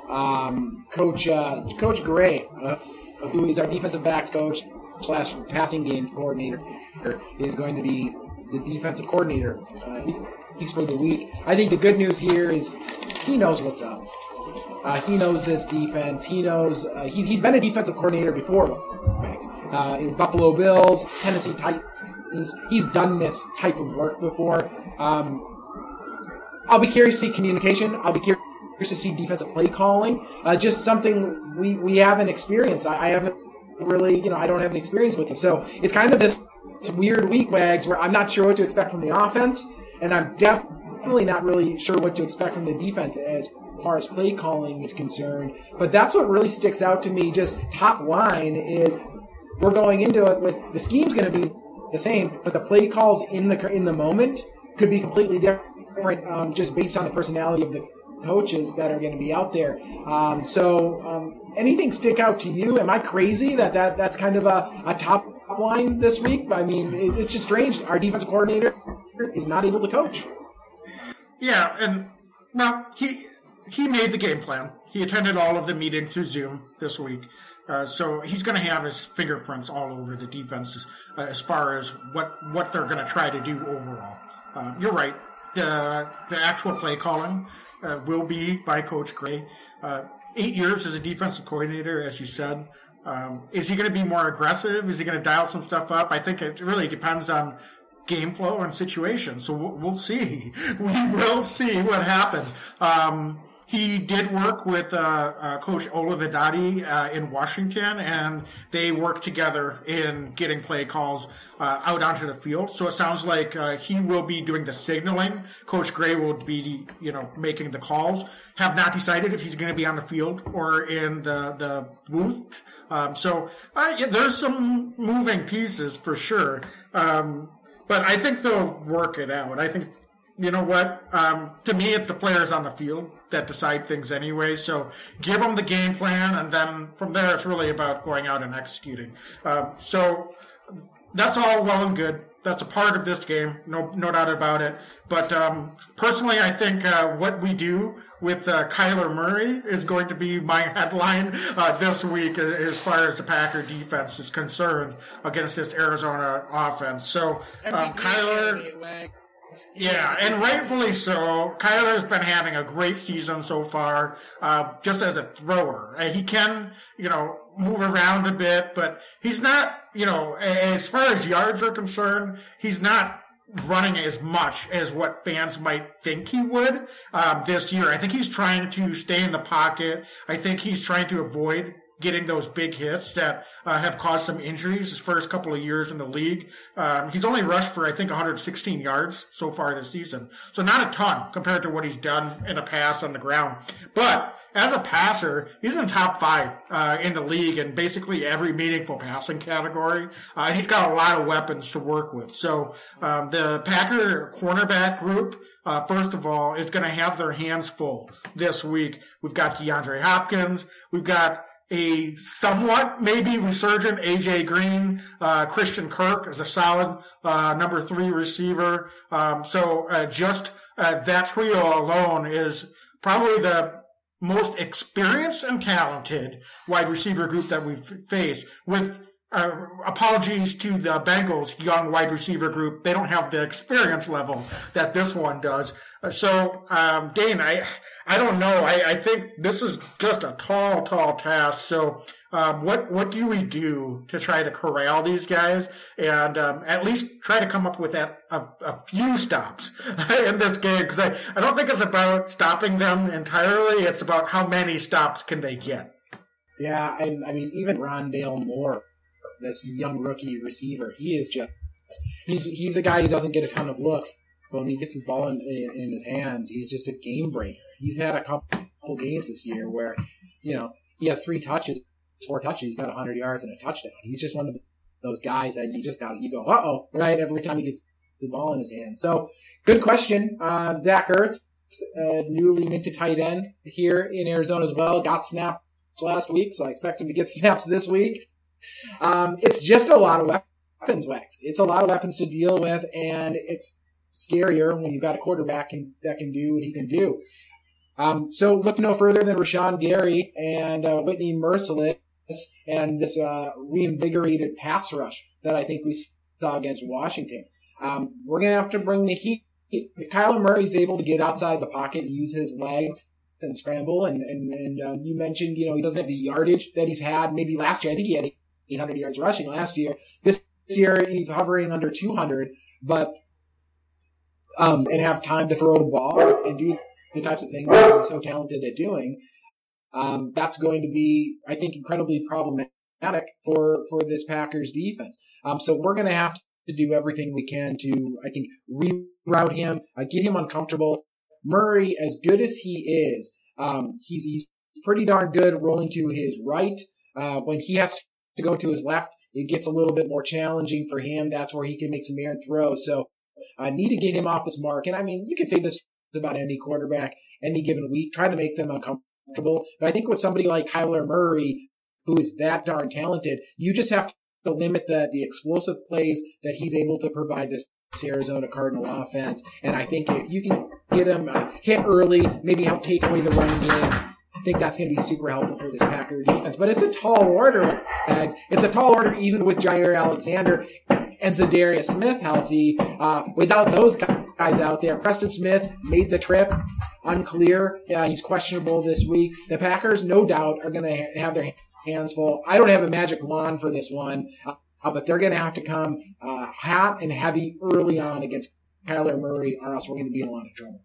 um, Coach uh, Coach Gray, uh, who is our defensive backs coach slash passing game coordinator, is going to be the defensive coordinator uh, he's for the week. I think the good news here is he knows what's up. Uh, he knows this defense. He knows uh, he, he's been a defensive coordinator before. Uh, in Buffalo Bills, Tennessee Titans. He's done this type of work before. Um, I'll be curious to see communication. I'll be curious to see defensive play calling. Uh, just something we, we haven't experienced. I, I haven't really, you know, I don't have any experience with it. So it's kind of this weird week, Wags, where I'm not sure what to expect from the offense, and I'm definitely not really sure what to expect from the defense as far as play calling is concerned. But that's what really sticks out to me, just top line, is we're going into it with the scheme's going to be the same, but the play calls in the in the moment could be completely different, um, just based on the personality of the coaches that are going to be out there. Um, so um, anything stick out to you? Am I crazy that, that that's kind of a, a top line this week? I mean, it, it's just strange. Our defensive coordinator is not able to coach. Yeah, and, well, he he made the game plan. He attended all of the meetings through Zoom this week. Uh, so he's going to have his fingerprints all over the defenses uh, as far as what, what they're going to try to do overall. Uh, you're right. The, the actual play calling uh, will be by Coach Gray. Uh, eight years as a defensive coordinator, as you said. Um, is he going to be more aggressive? Is he going to dial some stuff up? I think it really depends on game flow and situation. So we'll, we'll see. We will see what happens. Um, He did work with uh, uh, Coach Olivedati uh, in Washington, and they worked together in getting play calls uh, out onto the field. So it sounds like uh, he will be doing the signaling. Coach Gray will be, you know, making the calls. Have not decided if he's going to be on the field or in the the booth. Um, so uh, yeah, there's some moving pieces for sure. Um, but I think they'll work it out. I think. You know what? Um, to me, it's the players on the field that decide things anyway. So give them the game plan, and then from there, it's really about going out and executing. Um, so that's all well and good. That's a part of this game, no no doubt about it. But um, personally, I think uh, what we do with uh, Kyler Murray is going to be my headline uh, this week as far as the Packer defense is concerned against this Arizona offense. So um, Kyler... Yeah, and rightfully so. Kyler's been having a great season so far, uh, just as a thrower. Uh, he can, you know, move around a bit, but he's not, you know, as far as yards are concerned, he's not running as much as what fans might think he would um, this year. I think he's trying to stay in the pocket. I think he's trying to avoid getting those big hits that uh, have caused some injuries his first couple of years in the league. Um, he's only rushed for, I think, one hundred sixteen yards so far this season. So not a ton compared to what he's done in the past on the ground. But as a passer, he's in the top five uh, in the league in basically every meaningful passing category. Uh, and he's got a lot of weapons to work with. So um, the Packer cornerback group, uh, first of all, is going to have their hands full this week. We've got DeAndre Hopkins. We've got a somewhat maybe resurgent A J Green. uh, Christian Kirk is a solid uh, number three receiver. Um, so uh, just uh, that trio alone is probably the most experienced and talented wide receiver group that we've faced. With uh, apologies to the Bengals young wide receiver group, they don't have the experience level that this one does. Uh, so, um, Dane, I, I don't know. I, I think this is just a tall, tall task. So, um, what, what do we do to try to corral these guys and, um, at least try to come up with that, a, a few stops in this game? Because I, I don't think it's about stopping them entirely. It's about how many stops can they get. Yeah, and I mean, even Rondale Moore, this young rookie receiver, he is just, he's, he's a guy who doesn't get a ton of looks. So when he gets his ball in, in, in his hands, he's just a game breaker. He's had a couple games this year where, you know, he has three touches, four touches, he's got one hundred yards and a touchdown. He's just one of those guys that you just got, you go, uh-oh, right, every time he gets the ball in his hands. So, good question. Uh, Zach Ertz, uh, newly minted tight end here in Arizona as well, got snapped last week, so I expect him to get snaps this week. Um, it's just a lot of weapons, Wax. It's a lot of weapons to deal with, and it's scarier when you've got a quarterback can, that can do what he can do. Um, so look no further than Rashawn Gary and uh, Whitney Merciless and this uh, reinvigorated pass rush that I think we saw against Washington. Um, we're going to have to bring the heat. If Kyler Murray's able to get outside the pocket and use his legs and scramble, and, and, and um, you mentioned, you know, he doesn't have the yardage that he's had maybe last year. I think he had eight hundred yards rushing last year. This year he's hovering under two hundred, but um, and have time to throw the ball and do the types of things that he's so talented at doing. Um, that's going to be, I think, incredibly problematic for, for this Packers defense. Um, so we're going to have to do everything we can to, I think, reroute him, uh, get him uncomfortable. Murray, as good as he is, um, he's, he's pretty darn good rolling to his right. Uh, when he has to go to his left, it gets a little bit more challenging for him. That's where he can make some errant throws. So I uh, need to get him off his mark. And I mean, you could say this about any quarterback, any given week, try to make them uncomfortable. But I think with somebody like Kyler Murray, who is that darn talented, you just have to limit the, the explosive plays that he's able to provide this Arizona Cardinal offense. And I think if you can get him uh, hit early, maybe help take away the run game, I think that's going to be super helpful for this Packer defense. But it's a tall order, Bags. It's a tall order even with Jair Alexander and Zadarius Smith healthy. Uh, without those guys out there, Preston Smith made the trip. Unclear. Yeah, he's questionable this week. The Packers, no doubt, are going to ha- have their hands full. I don't have a magic wand for this one, uh, but they're going to have to come uh, hot and heavy early on against Kyler Murray, or else we're going to be in a lot of trouble.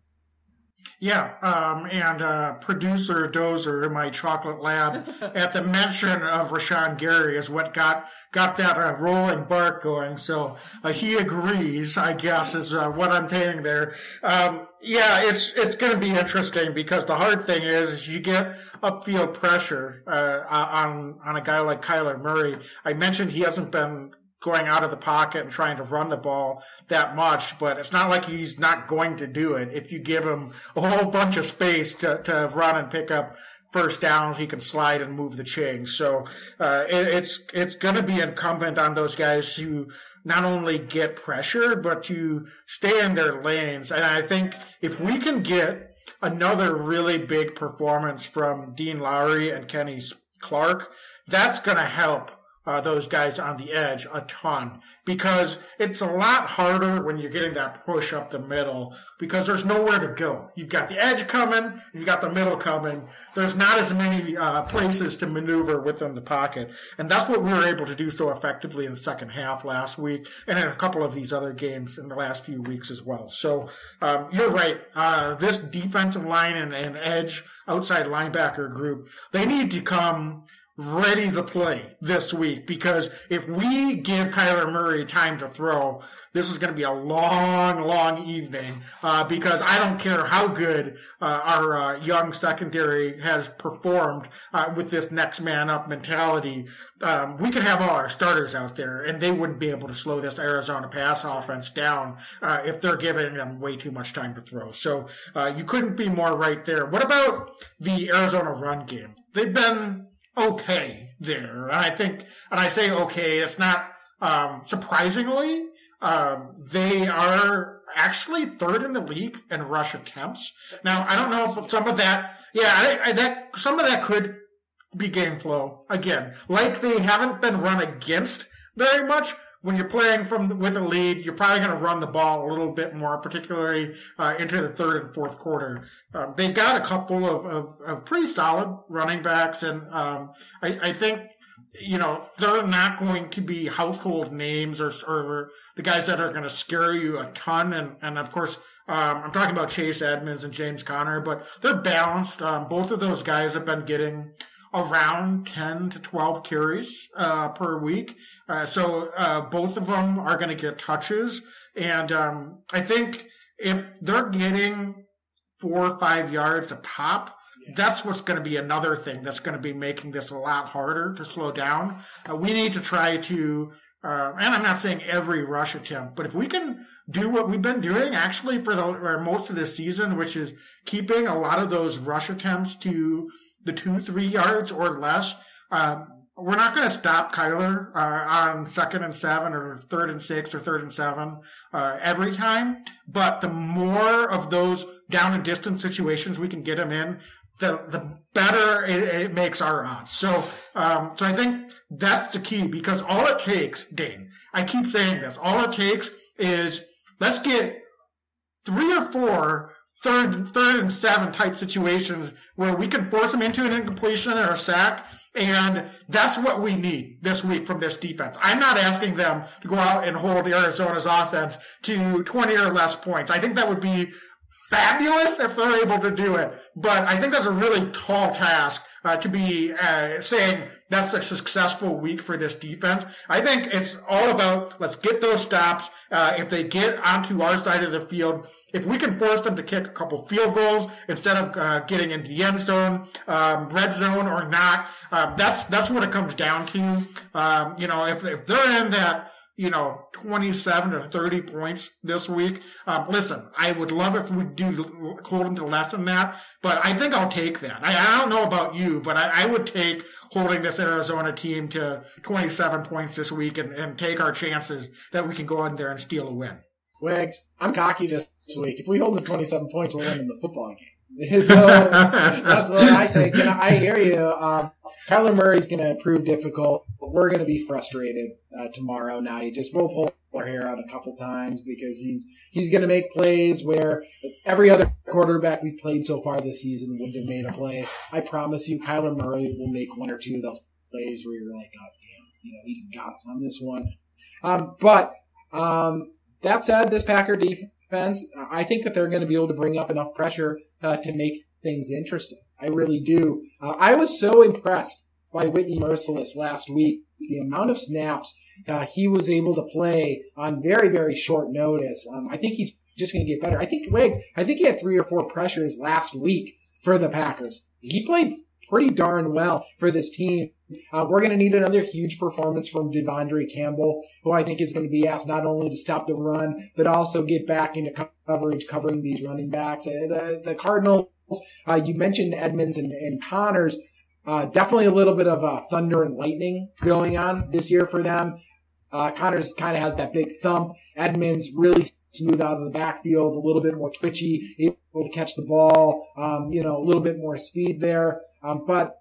Yeah, um, and uh, producer Dozer in my chocolate lab at the mention of Rashawn Gary is what got got that uh, rolling bark going. So uh, he agrees, I guess, is uh, what I'm saying there. Um, yeah, it's it's going to be interesting because the hard thing is, is you get upfield pressure uh, on on a guy like Kyler Murray. I mentioned he hasn't been going out of the pocket and trying to run the ball that much, but it's not like he's not going to do it. If you give him a whole bunch of space to, to run and pick up first downs, he can slide and move the chains. So uh, it, it's it's going to be incumbent on those guys to not only get pressure, but to stay in their lanes. And I think if we can get another really big performance from Dean Lowry and Kenny Clark, that's going to help Uh, those guys on the edge a ton, because it's a lot harder when you're getting that push up the middle because there's nowhere to go. You've got the edge coming, you've got the middle coming. There's not as many uh, places to maneuver within the pocket. And that's what we were able to do so effectively in the second half last week and in a couple of these other games in the last few weeks as well. So um, you're right. Uh, this defensive line and, and edge outside linebacker group, they need to come ready to play this week, because if we give Kyler Murray time to throw, this is going to be a long, long evening, uh, because I don't care how good uh, our uh, young secondary has performed uh, with this next man up mentality. Um, we could have all our starters out there, and they wouldn't be able to slow this Arizona pass offense down uh, if they're giving them way too much time to throw. So uh, you couldn't be more right there. What about the Arizona run game? They've been okay there. And I think, and I say okay, it's not, um, surprisingly, um, they are actually third in the league in rush attempts. Now, I don't know if some of that, yeah, I, I, that, some of that could be game flow. Again, like they haven't been run against very much. When you're playing from with a lead, you're probably going to run the ball a little bit more, particularly uh, into the third and fourth quarter. Um, they've got a couple of, of, of pretty solid running backs, and um, I, I think, you know, they're not going to be household names or, or the guys that are going to scare you a ton. And, and of course, um, I'm talking about Chase Edmonds and James Conner, but they're balanced. Um, both of those guys have been getting around ten to twelve carries uh, per week. Uh, so uh, both of them are going to get touches. And um, I think if they're getting four or five yards a pop, yeah, that's what's going to be another thing that's going to be making this a lot harder to slow down. Uh, we need to try to, uh, and I'm not saying every rush attempt, but if we can do what we've been doing actually for the or most of this season, which is keeping a lot of those rush attempts to the two, three yards or less, um, we're not going to stop Kyler uh, on second and seven or third and six or third and seven uh, every time. But the more of those down and distance situations we can get him in, the the better it, it makes our odds. So, um, so I think that's the key, because all it takes, Dane, I keep saying this, all it takes is let's get three or four third, third and seven type situations where we can force them into an incompletion or a sack. And that's what we need this week from this defense. I'm not asking them to go out and hold Arizona's offense to twenty or less points. I think that would be fabulous if they're able to do it. But I think that's a really tall task uh, to be uh, saying that's a successful week for this defense. I think it's all about let's get those stops. Uh, if they get onto our side of the field, if we can force them to kick a couple field goals instead of uh, getting into the end zone, um, red zone or not, uh, that's that's what it comes down to. Um, you know, if if they're in that, you know, twenty-seven or thirty points this week. Um, listen, I would love if we do hold them to less than that, but I think I'll take that. I, I don't know about you, but I, I would take holding this Arizona team to twenty-seven points this week and, and take our chances that we can go in there and steal a win. Wags, I'm cocky this week. If we hold them to twenty-seven points, we're winning the football game. So that's what I think. And I hear you. Um, Kyler Murray's going to prove difficult. We're going to be frustrated uh, tomorrow. Now, you just will pull our hair out a couple times because he's he's going to make plays where every other quarterback we've played so far this season wouldn't have made a play. I promise you, Kyler Murray will make one or two of those plays where you're like, oh, damn, you know, he just got us on this one. Um, but um, that said, this Packer defense, I think that they're going to be able to bring up enough pressure uh, to make things interesting. I really do. Uh, I was so impressed by Whitney Mercilus last week. The amount of snaps uh, he was able to play on very, very short notice. Um, I think he's just going to get better. I think Wiggs, I think he had three or four pressures last week for the Packers. He played pretty darn well for this team. Uh, we're going to need another huge performance from Devondre Campbell, who I think is going to be asked not only to stop the run, but also get back into coverage, covering these running backs. Uh, the, the Cardinals, uh, you mentioned Edmonds and, and Connors. Uh, definitely a little bit of uh, thunder and lightning going on this year for them. Uh, Connors kind of has that big thump. Edmonds really smooth out of the backfield, a little bit more twitchy, able to catch the ball, um, you know, a little bit more speed there. Um, but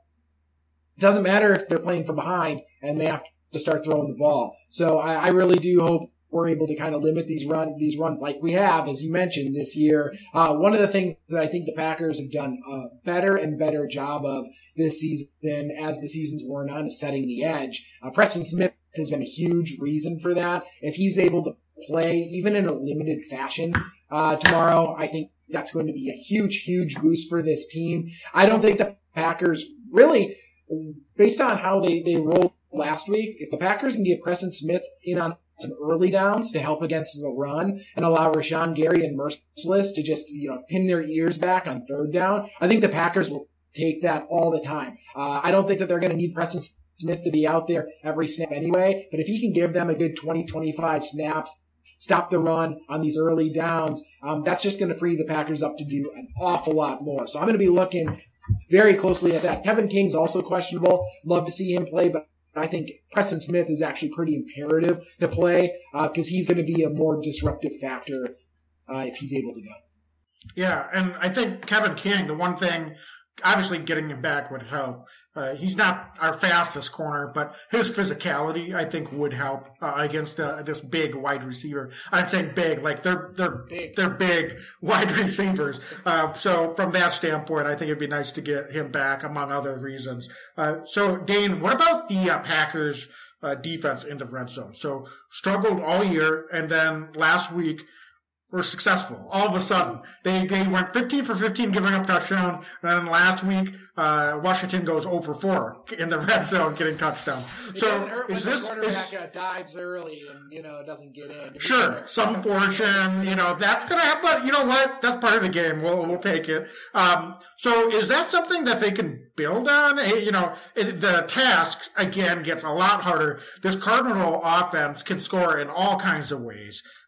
it doesn't matter if they're playing from behind and they have to start throwing the ball. So I, I really do hope we're able to kind of limit these run these runs like we have, as you mentioned, this year. Uh, one of the things that I think the Packers have done a better and better job of this season as the season's worn on is setting the edge. Uh, Preston Smith has been a huge reason for that. If he's able to play even in a limited fashion uh, tomorrow, I think that's going to be a huge, huge boost for this team. I don't think the Packers really, based on how they, they rolled last week, if the Packers can get Preston Smith in on some early downs to help against the run and allow Rashawn Gary and Mercilus to just, you know, pin their ears back on third down, I think the Packers will take that all the time. Uh, I don't think that they're going to need Preston Smith to be out there every snap anyway, but if he can give them a good twenty, twenty-five snaps, stop the run on these early downs, um, that's just going to free the Packers up to do an awful lot more. So I'm going to be looking very closely at that. Kevin King's also questionable. Love to see him play, but I think Preston Smith is actually pretty imperative to play because uh, he's going to be a more disruptive factor uh, if he's able to go. Yeah, and I think Kevin King, the one thing, obviously getting him back would help. Uh, he's not our fastest corner, but his physicality, I think, would help uh, against uh, this big wide receiver. I'm saying big, like they're they're big. they're big wide receivers. Uh, so from that standpoint, I think it'd be nice to get him back, among other reasons. Uh, so Dane, what about the uh, Packers uh, defense in the red zone? So struggled all year, and then last week were successful. All of a sudden, they they went fifteen for fifteen, giving up touchdown. And then last week, uh, Washington goes zero for four in the red zone, getting touchdown. It so hurt is when this the quarterback is, uh, dives early and you know doesn't get in? Sure, some fortune, you know that's gonna happen. But you know what? That's part of the game. We'll we'll take it. Um, so is that something that they can build on? Hey, you know, it, the task again gets a lot harder. This Cardinal offense can score in all kinds of ways.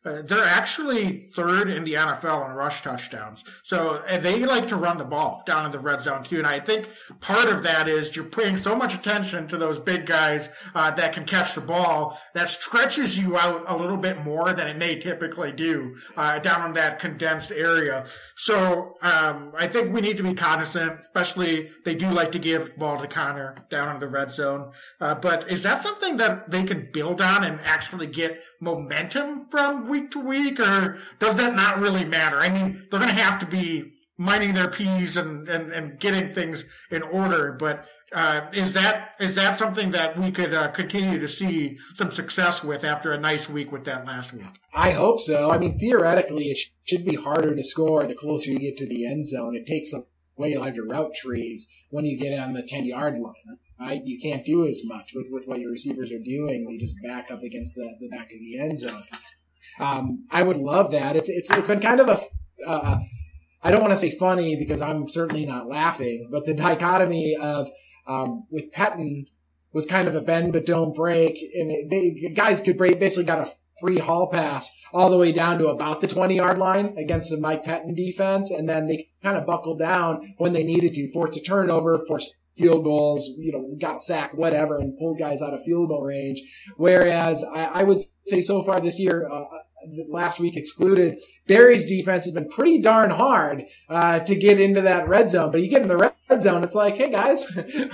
Uh, they're actually third in the N F L in rush touchdowns. So and they like to run the ball down in the red zone too. And I think part of that is you're paying so much attention to those big guys uh, that can catch the ball that stretches you out a little bit more than it may typically do uh, down in that condensed area. So um, I think we need to be cognizant, especially they do like to give the ball to Connor down in the red zone. Uh, but is that something that they can build on and actually get momentum from week to week, or does that not really matter? I mean, they're going to have to be minding their P's and, and, and getting things in order, but uh, is that is that something that we could uh, continue to see some success with after a nice week with that last week? I hope so. I mean, theoretically, it sh- should be harder to score the closer you get to the end zone. It takes away a lot of your route trees when you get on the ten-yard line. Right? You can't do as much with, with what your receivers are doing. They just back up against the, the back of the end zone. Um, I would love that. It's it's it's been kind of a uh, I don't want to say funny because I'm certainly not laughing, but the dichotomy of um, with Pettine was kind of a bend but don't break, and it, they, guys could break, basically got a free hall pass all the way down to about the twenty-yard line against the Mike Pettine defense, and then they kind of buckled down when they needed to, forced a turnover, forced field goals, you know, got sacked, whatever, and pulled guys out of field goal range. Whereas I, I would say so far this year, uh, last week excluded, Barry's defense has been pretty darn hard uh, to get into that red zone. But you get in the red zone, it's like, hey guys,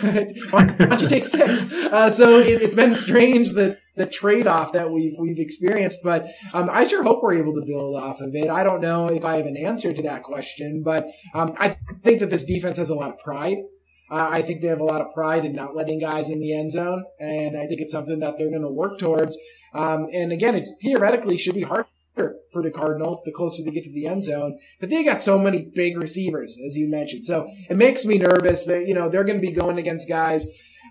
why don't you take six? Uh, so it, it's been strange that the trade-off that we've we've experienced, but um, I sure hope we're able to build off of it. I don't know if I have an answer to that question, but um, I think that this defense has a lot of pride. Uh, I think they have a lot of pride in not letting guys in the end zone, and I think it's something that they're going to work towards. Um, and again, it theoretically should be harder for the Cardinals the closer they get to the end zone, but they got so many big receivers, as you mentioned. So it makes me nervous that, you know, they're going to be going against guys,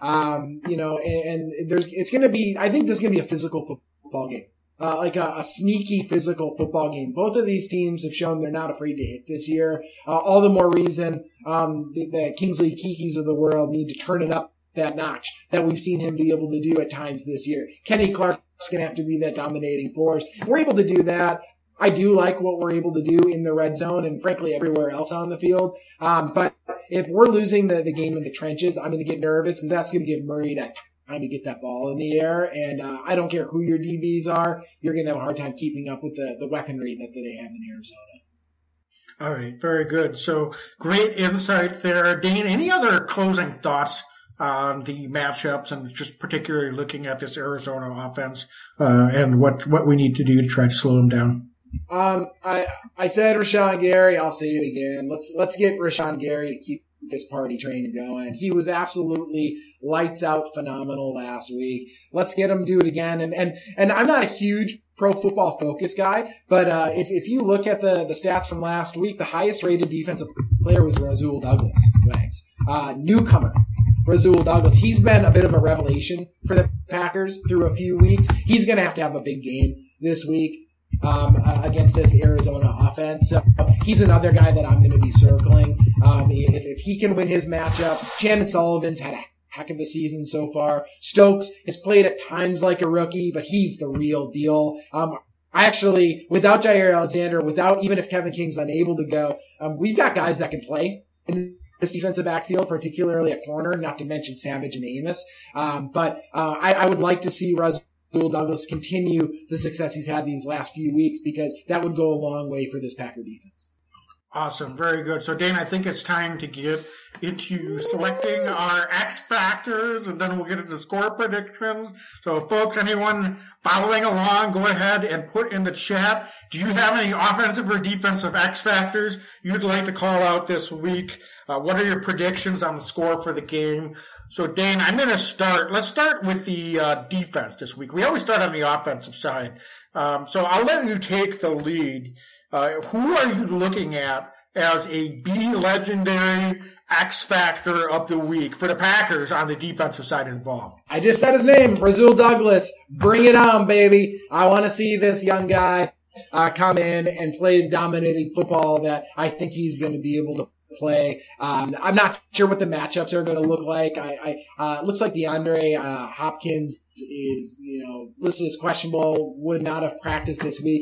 um, you know, and, and there's, it's going to be, I think this is going to be a physical football game. Uh, like a, a sneaky physical football game. Both of these teams have shown they're not afraid to hit this year. Uh, all the more reason um, the, the Kingsley Kikis of the world need to turn it up that notch that we've seen him be able to do at times this year. Kenny Clark's going to have to be that dominating force. If we're able to do that, I do like what we're able to do in the red zone and, frankly, everywhere else on the field. Um, but if we're losing the, the game in the trenches, I'm going to get nervous because that's going to give Murray that time to get that ball in the air. And uh, I don't care who your D Bs are, you're going to have a hard time keeping up with the, the weaponry that, that they have in Arizona. All right, very good. So great insight there. Dane, any other closing thoughts on the matchups and just particularly looking at this Arizona offense uh, and what, what we need to do to try to slow them down? Um, I I said Rashawn Gary. I'll say it again. Let's let's get Rashawn Gary to keep this party train going. He was absolutely lights out phenomenal last week. Let's get him to do it again. And and and I'm not a huge Pro Football Focus guy, but uh, if if you look at the the stats from last week, the highest rated defensive player was Rasul Douglas. Thanks. Uh, newcomer. Rasul Douglas. He's been a bit of a revelation for the Packers through a few weeks. He's going to have to have a big game this week. Um, uh, against this Arizona offense. So he's another guy that I'm going to be circling. Um, if, if he can win his matchups, Chandon Sullivan's had a heck of a season so far. Stokes has played at times like a rookie, but he's the real deal. Um, I actually, without Jair Alexander, without even if Kevin King's unable to go, um, we've got guys that can play in this defensive backfield, particularly a corner, not to mention Savage and Amos. Um, but uh, I, I would like to see Rasul Douglas continue the success he's had these last few weeks because that would go a long way for this Packer defense. Awesome. Very good. So, Dane, I think it's time to get into selecting our X factors, and then we'll get into score predictions. So, folks, anyone following along, go ahead and put in the chat. Do you have any offensive or defensive X factors you'd like to call out this week? Uh, what are your predictions on the score for the game? So, Dane, I'm going to start. Let's start with the uh, defense this week. We always start on the offensive side. Um, so I'll let you take the lead. Uh, who are you looking at as a B legendary X factor of the week for the Packers on the defensive side of the ball? I just said his name, Rasul Douglas. Bring it on, baby. I want to see this young guy uh, come in and play the dominating football that I think he's going to be able to play. Um, I'm not sure what the matchups are going to look like. I, I uh, it looks like DeAndre uh, Hopkins is, you know, listed as questionable, would not have practiced this week.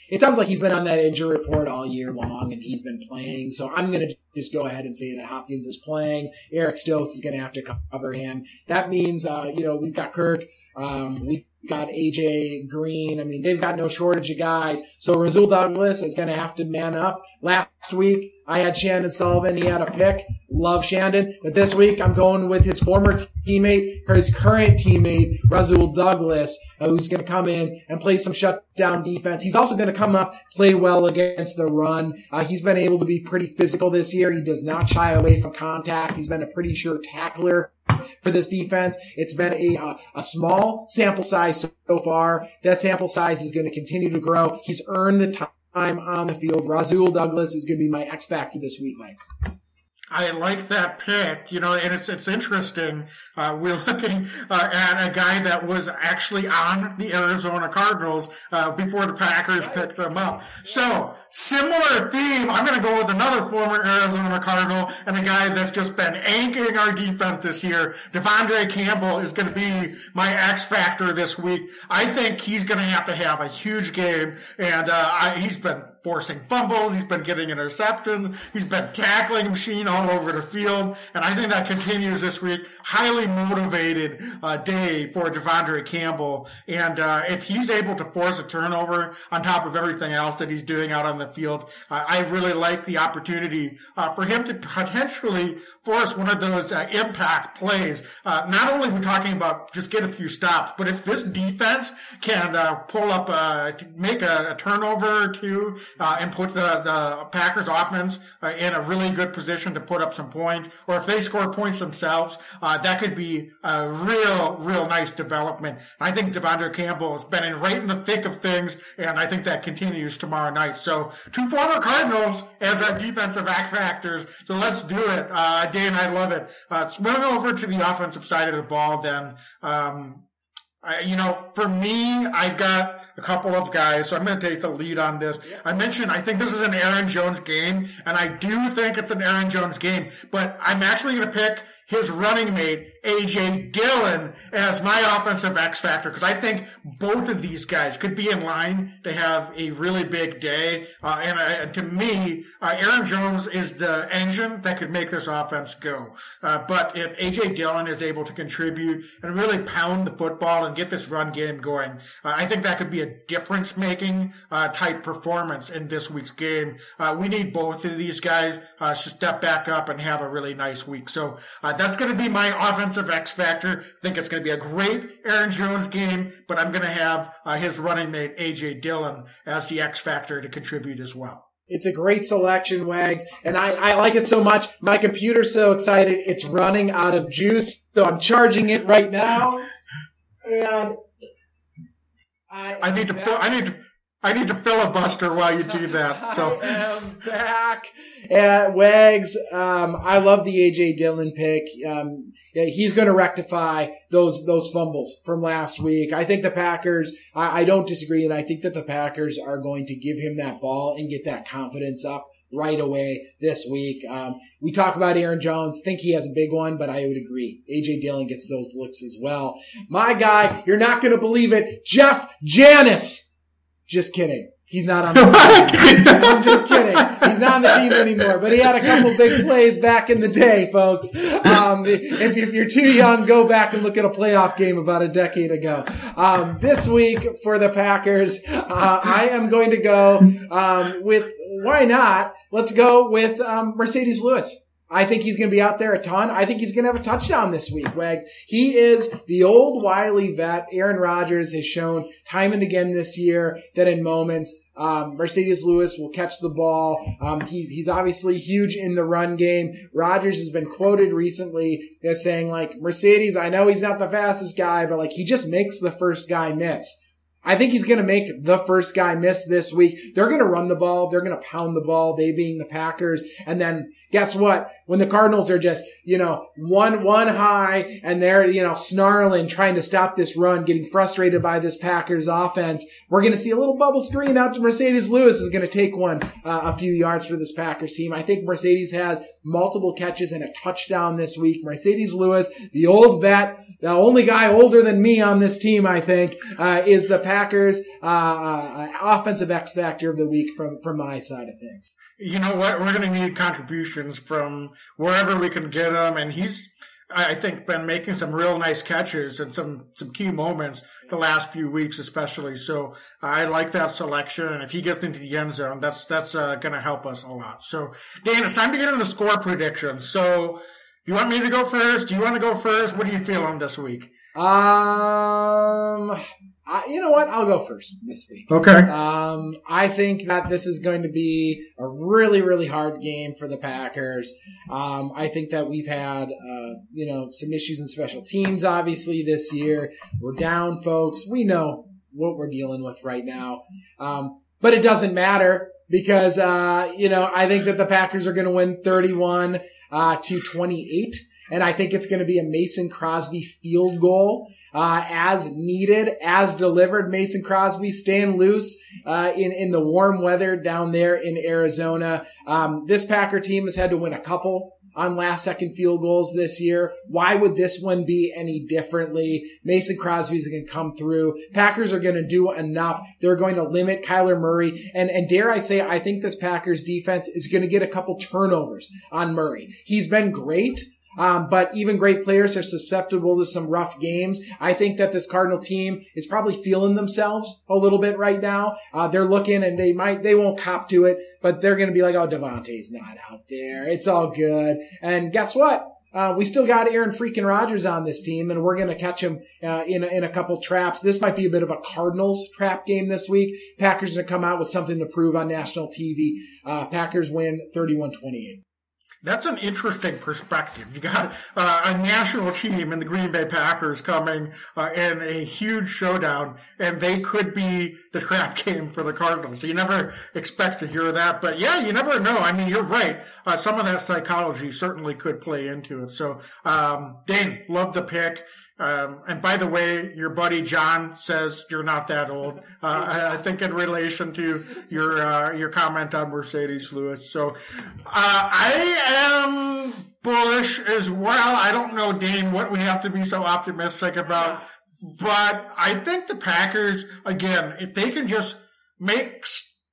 it sounds like he's been on that injury report all year long and he's been playing. So I'm going to just go ahead and say that Hopkins is playing. Eric Stokes is going to have to cover him. That means, uh, you know, we've got Kirk. Um, we've got A J Green. I mean, they've got no shortage of guys. So Rasul Douglas is going to have to man up. Last week, I had Shandon Sullivan. He had a pick. Love Shandon. But this week, I'm going with his former teammate, or his current teammate, Rasul Douglas, uh, who's going to come in and play some shutdown defense. He's also going to come up, play well against the run. Uh, he's been able to be pretty physical this year. He does not shy away from contact. He's been a pretty sure tackler for this defense. It's been a uh, a small sample size so, so far. That sample size is going to continue to grow. He's earned the time on the field. Rasul Douglas is going to be my X factor this week, Legs. I like that pick, you know, and it's it's interesting. Uh, we're looking uh, at a guy that was actually on the Arizona Cardinals uh, before the Packers picked him up. So, similar theme. I'm going to go with another former Arizona Cardinal and a guy that's just been anchoring our defense this year. Devondre Campbell is going to be my X factor this week. I think he's going to have to have a huge game, and uh, I, he's been forcing fumbles. He's been getting interceptions. He's been tackling machine all over the field. And I think that continues this week. Highly motivated uh, day for Devondre Campbell. And uh, if he's able to force a turnover on top of everything else that he's doing out on the field, uh, I really like the opportunity uh, for him to potentially force one of those uh, impact plays. Uh, not only are we talking about just get a few stops, but if this defense can uh, pull up, uh, to make a, a turnover or two, Uh, and put the, the Packers offense uh, in a really good position to put up some points, or if they score points themselves, uh, that could be a real, real nice development. I think Devondre Campbell has been in right in the thick of things, and I think that continues tomorrow night. So, two former Cardinals as our defensive X factors. So let's do it. Uh, Dan, I love it. Uh, swing over to the offensive side of the ball then. Um, I, you know, for me, I've got a couple of guys, so I'm going to take the lead on this. I mentioned I think this is an Aaron Jones game, and I do think it's an Aaron Jones game, but I'm actually going to pick his running mate, A J Dillon, as my offensive X factor, because I think both of these guys could be in line to have a really big day. Uh, and uh, to me, uh, Aaron Jones is the engine that could make this offense go. Uh, but if A J Dillon is able to contribute and really pound the football and get this run game going, uh, I think that could be a difference-making uh, type performance in this week's game. Uh, we need both of these guys uh, to step back up and have a really nice week. So uh, that's going to be my offensive X factor. I think it's going to be a great Aaron Jones game, but I'm going to have uh, his running mate, A J Dillon, as the X factor to contribute as well. It's a great selection, Wags, and I, I like it so much. My computer's so excited, it's running out of juice, so I'm charging it right now. And I, I need to fill, I need to I need to filibuster while you do that. So I am back at Wags. Um, I love the A J Dillon pick. Um, yeah, he's going to rectify those those fumbles from last week. I think the Packers. I, I don't disagree, and I think that the Packers are going to give him that ball and get that confidence up right away this week. Um, we talk about Aaron Jones, think he has a big one, but I would agree. A J Dillon gets those looks as well. My guy, you're not going to believe it, Jeff Janis. Just kidding. He's not on the team. I'm just kidding. He's not on the team anymore. But he had a couple big plays back in the day, folks. Um, if, if you're too young, go back and look at a playoff game about a decade ago. Um, this week for the Packers, uh, I am going to go um, with, why not? Let's go with um, Mercedes Lewis. I think he's going to be out there a ton. I think he's going to have a touchdown this week, Wags. He is the old wily vet. Aaron Rodgers has shown time and again this year that in moments, um, Mercedes Lewis will catch the ball. Um, he's, he's obviously huge in the run game. Rodgers has been quoted recently as saying, like, Mercedes, I know he's not the fastest guy, but like, he just makes the first guy miss. I think he's going to make the first guy miss this week. They're going to run the ball. They're going to pound the ball, they being the Packers. And then guess what? When the Cardinals are just, you know, one, one high and they're, you know, snarling, trying to stop this run, getting frustrated by this Packers offense, we're going to see a little bubble screen out to Mercedes Lewis is going to take one uh, a few yards for this Packers team. I think Mercedes has multiple catches and a touchdown this week. Mercedes Lewis, the old vet, the only guy older than me on this team, I think, uh, is the Packers. Packers uh, uh, offensive X factor of the week from, from my side of things. You know what? We're going to need contributions from wherever we can get them. And he's, I think, been making some real nice catches and some, some key moments the last few weeks, especially. So I like that selection. And if he gets into the end zone, that's, that's uh, going to help us a lot. So, Dan, it's time to get into score predictions. So, do you want me to go first? Do you want to go first? What are you feeling this week? Um, I, you know what? I'll go first this week. Okay. Um, I think that this is going to be a really, really hard game for the Packers. Um, I think that we've had, uh, you know, some issues in special teams, obviously, this year. We're down, folks. We know what we're dealing with right now. Um, but it doesn't matter because, uh, you know, I think that the Packers are going to win thirty-one uh, to twenty-eight. And I think it's going to be a Mason Crosby field goal, uh, as needed, as delivered. Mason Crosby staying loose, uh, in, in the warm weather down there in Arizona. Um, this Packer team has had to win a couple on last second field goals this year. Why would this one be any differently? Mason Crosby's going to come through. Packers are going to do enough. They're going to limit Kyler Murray. And, and dare I say, I think this Packers defense is going to get a couple turnovers on Murray. He's been great. Um, but even great players are susceptible to some rough games. I think that this Cardinal team is probably feeling themselves a little bit right now. Uh, they're looking and they might, they won't cop to it, but they're going to be like, oh, Devontae's not out there. It's all good. And guess what? Uh, we still got Aaron freaking Rodgers on this team, and we're going to catch him uh, in, a, in a couple traps. This might be a bit of a Cardinals trap game this week. Packers are going to come out with something to prove on national T V. Uh, Packers win thirty-one twenty-eight. That's an interesting perspective. You got uh, a national team in the Green Bay Packers coming uh, in a huge showdown, and they could be the trap game for the Cardinals. You never expect to hear that, but yeah, you never know. I mean, you're right. Uh, some of that psychology certainly could play into it. So, um, Dane, love the pick. Um, and by the way, your buddy John says you're not that old. Uh, I think in relation to your uh, your comment on Mercedes Lewis. So uh, I am bullish as well. I don't know, Dane, what we have to be so optimistic about, but I think the Packers, again, if they can just make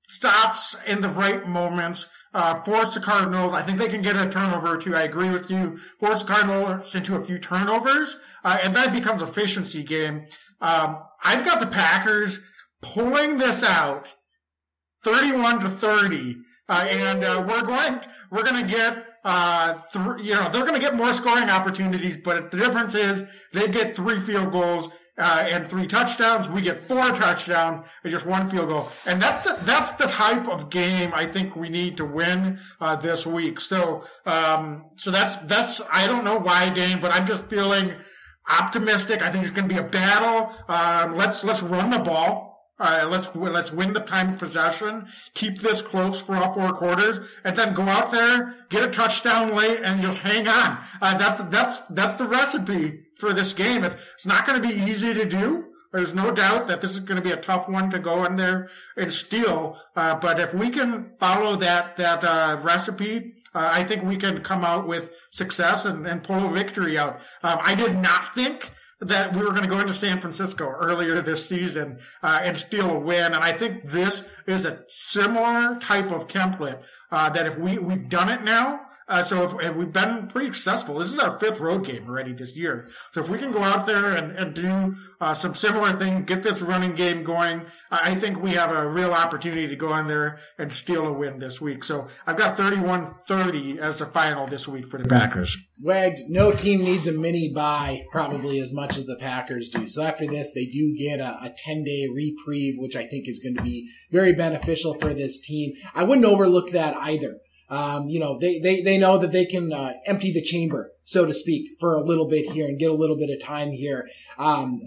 stops in the right moments, Uh, force the Cardinals. I think they can get a turnover too. I agree with you. Force the Cardinals into a few turnovers, uh, and that becomes efficiency game. Um, I've got the Packers pulling this out, thirty-one to thirty, uh, and uh, we're going we're going to get uh, th- you know they're going to get more scoring opportunities, but the difference is they get three field goals. Uh, and three touchdowns. We get four touchdowns and just one field goal. And that's the, that's the type of game I think we need to win, uh, this week. So, um, so that's, that's, I don't know why, Dane, but I'm just feeling optimistic. I think it's going to be a battle. Um, let's, let's run the ball. Uh, let's, let's win the time of possession, keep this close for all four quarters, and then go out there, get a touchdown late, and just hang on. Uh, that's, that's, that's the recipe for this game. It's, it's not going to be easy to do. There's no doubt that this is going to be a tough one to go in there and steal. Uh, but if we can follow that, that, uh, recipe, uh, I think we can come out with success and, and pull a victory out. Um, I did not think that we were going to go into San Francisco earlier this season uh, and steal a win. And I think this is a similar type of template uh, that if we, we've done it now, uh, so if, if we've been pretty successful. This is our fifth road game already this year. So if we can go out there and, and do uh, some similar thing, get this running game going, I think we have a real opportunity to go in there and steal a win this week. So I've got thirty-one thirty as the final this week for the Packers. Wags, no team needs a mini bye probably as much as the Packers do. So after this, they do get a, a ten-day reprieve, which I think is going to be very beneficial for this team. I wouldn't overlook that either. Um, you know, they, they, they know that they can uh, empty the chamber, so to speak, for a little bit here and get a little bit of time here. Um,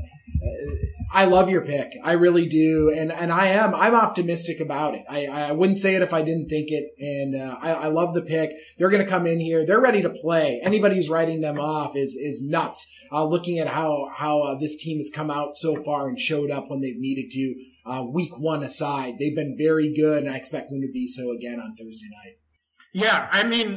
I love your pick. I really do. And, and I am, I'm optimistic about it. I, I wouldn't say it if I didn't think it. And, uh, I, I love the pick. They're going to come in here. They're ready to play. Anybody who's writing them off is, is nuts. Uh, looking at how, how, uh, this team has come out so far and showed up when they've needed to, uh, week one aside. They've been very good, and I expect them to be so again on Thursday night. Yeah, I mean,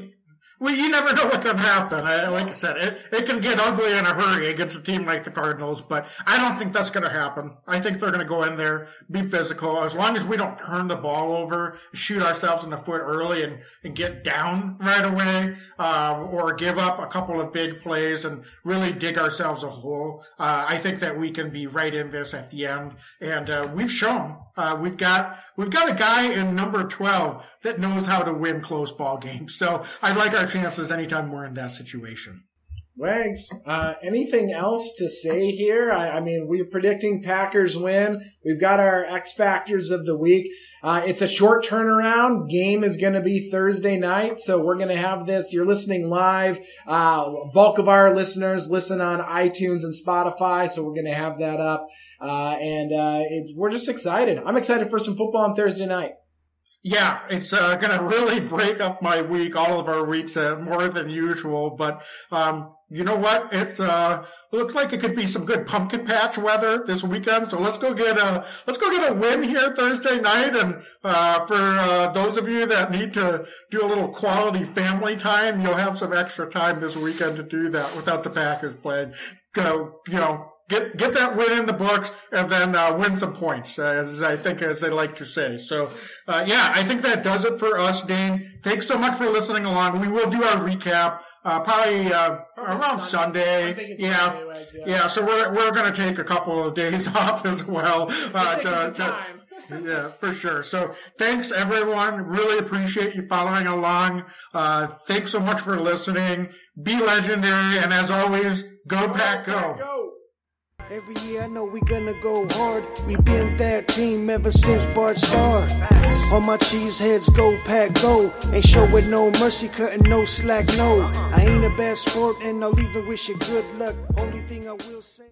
Well, you never know what can happen. I, like I said, it, it can get ugly in a hurry against a team like the Cardinals, but I don't think that's going to happen. I think they're going to go in there, be physical. As long as we don't turn the ball over, shoot ourselves in the foot early and, and get down right away, uh, or give up a couple of big plays and really dig ourselves a hole, uh, I think that we can be right in this at the end. And uh, we've shown uh, we've got we've got a guy in number twelve that knows how to win close ball games. So I like our chances anytime we're in that situation. Wags, uh, anything else to say here? I, I mean, we're predicting Packers win. We've got our X Factors of the week. Uh, it's a short turnaround. Game is going to be Thursday night, so we're going to have this. You're listening live. Uh, bulk of our listeners listen on iTunes and Spotify, so we're going to have that up. Uh, and uh, it, we're just excited. I'm excited for some football on Thursday night. Yeah, it's uh, going to really break up my week, all of our weeks, uh, more than usual. But um, you know what? It's uh, it looks like it could be some good pumpkin patch weather this weekend. So let's go get a let's go get a win here Thursday night. And uh, for uh, those of you that need to do a little quality family time, you'll have some extra time this weekend to do that without the Packers playing. Go, you know. Get get that win in the books and then uh, win some points, uh, as I think as they like to say. So, uh, yeah, I think that does it for us, Dane. Thanks so much for listening along. We will do our recap uh, probably, uh, probably around Sunday. Sunday. I think it's yeah. Sunday, right, yeah. yeah, so we're we're going to take a couple of days off as well. Uh, to, time. to, yeah, for sure. So thanks, everyone. Really appreciate you following along. Uh, thanks so much for listening. Be legendary, and as always, go, go Pack, go. go. Every year I know we gonna go hard. We been that team ever since Bart started. All my cheese heads go Pack go. Ain't showing no mercy, cutting no slack, no. I ain't a bad sport and I'll even wish you good luck. Only thing I will say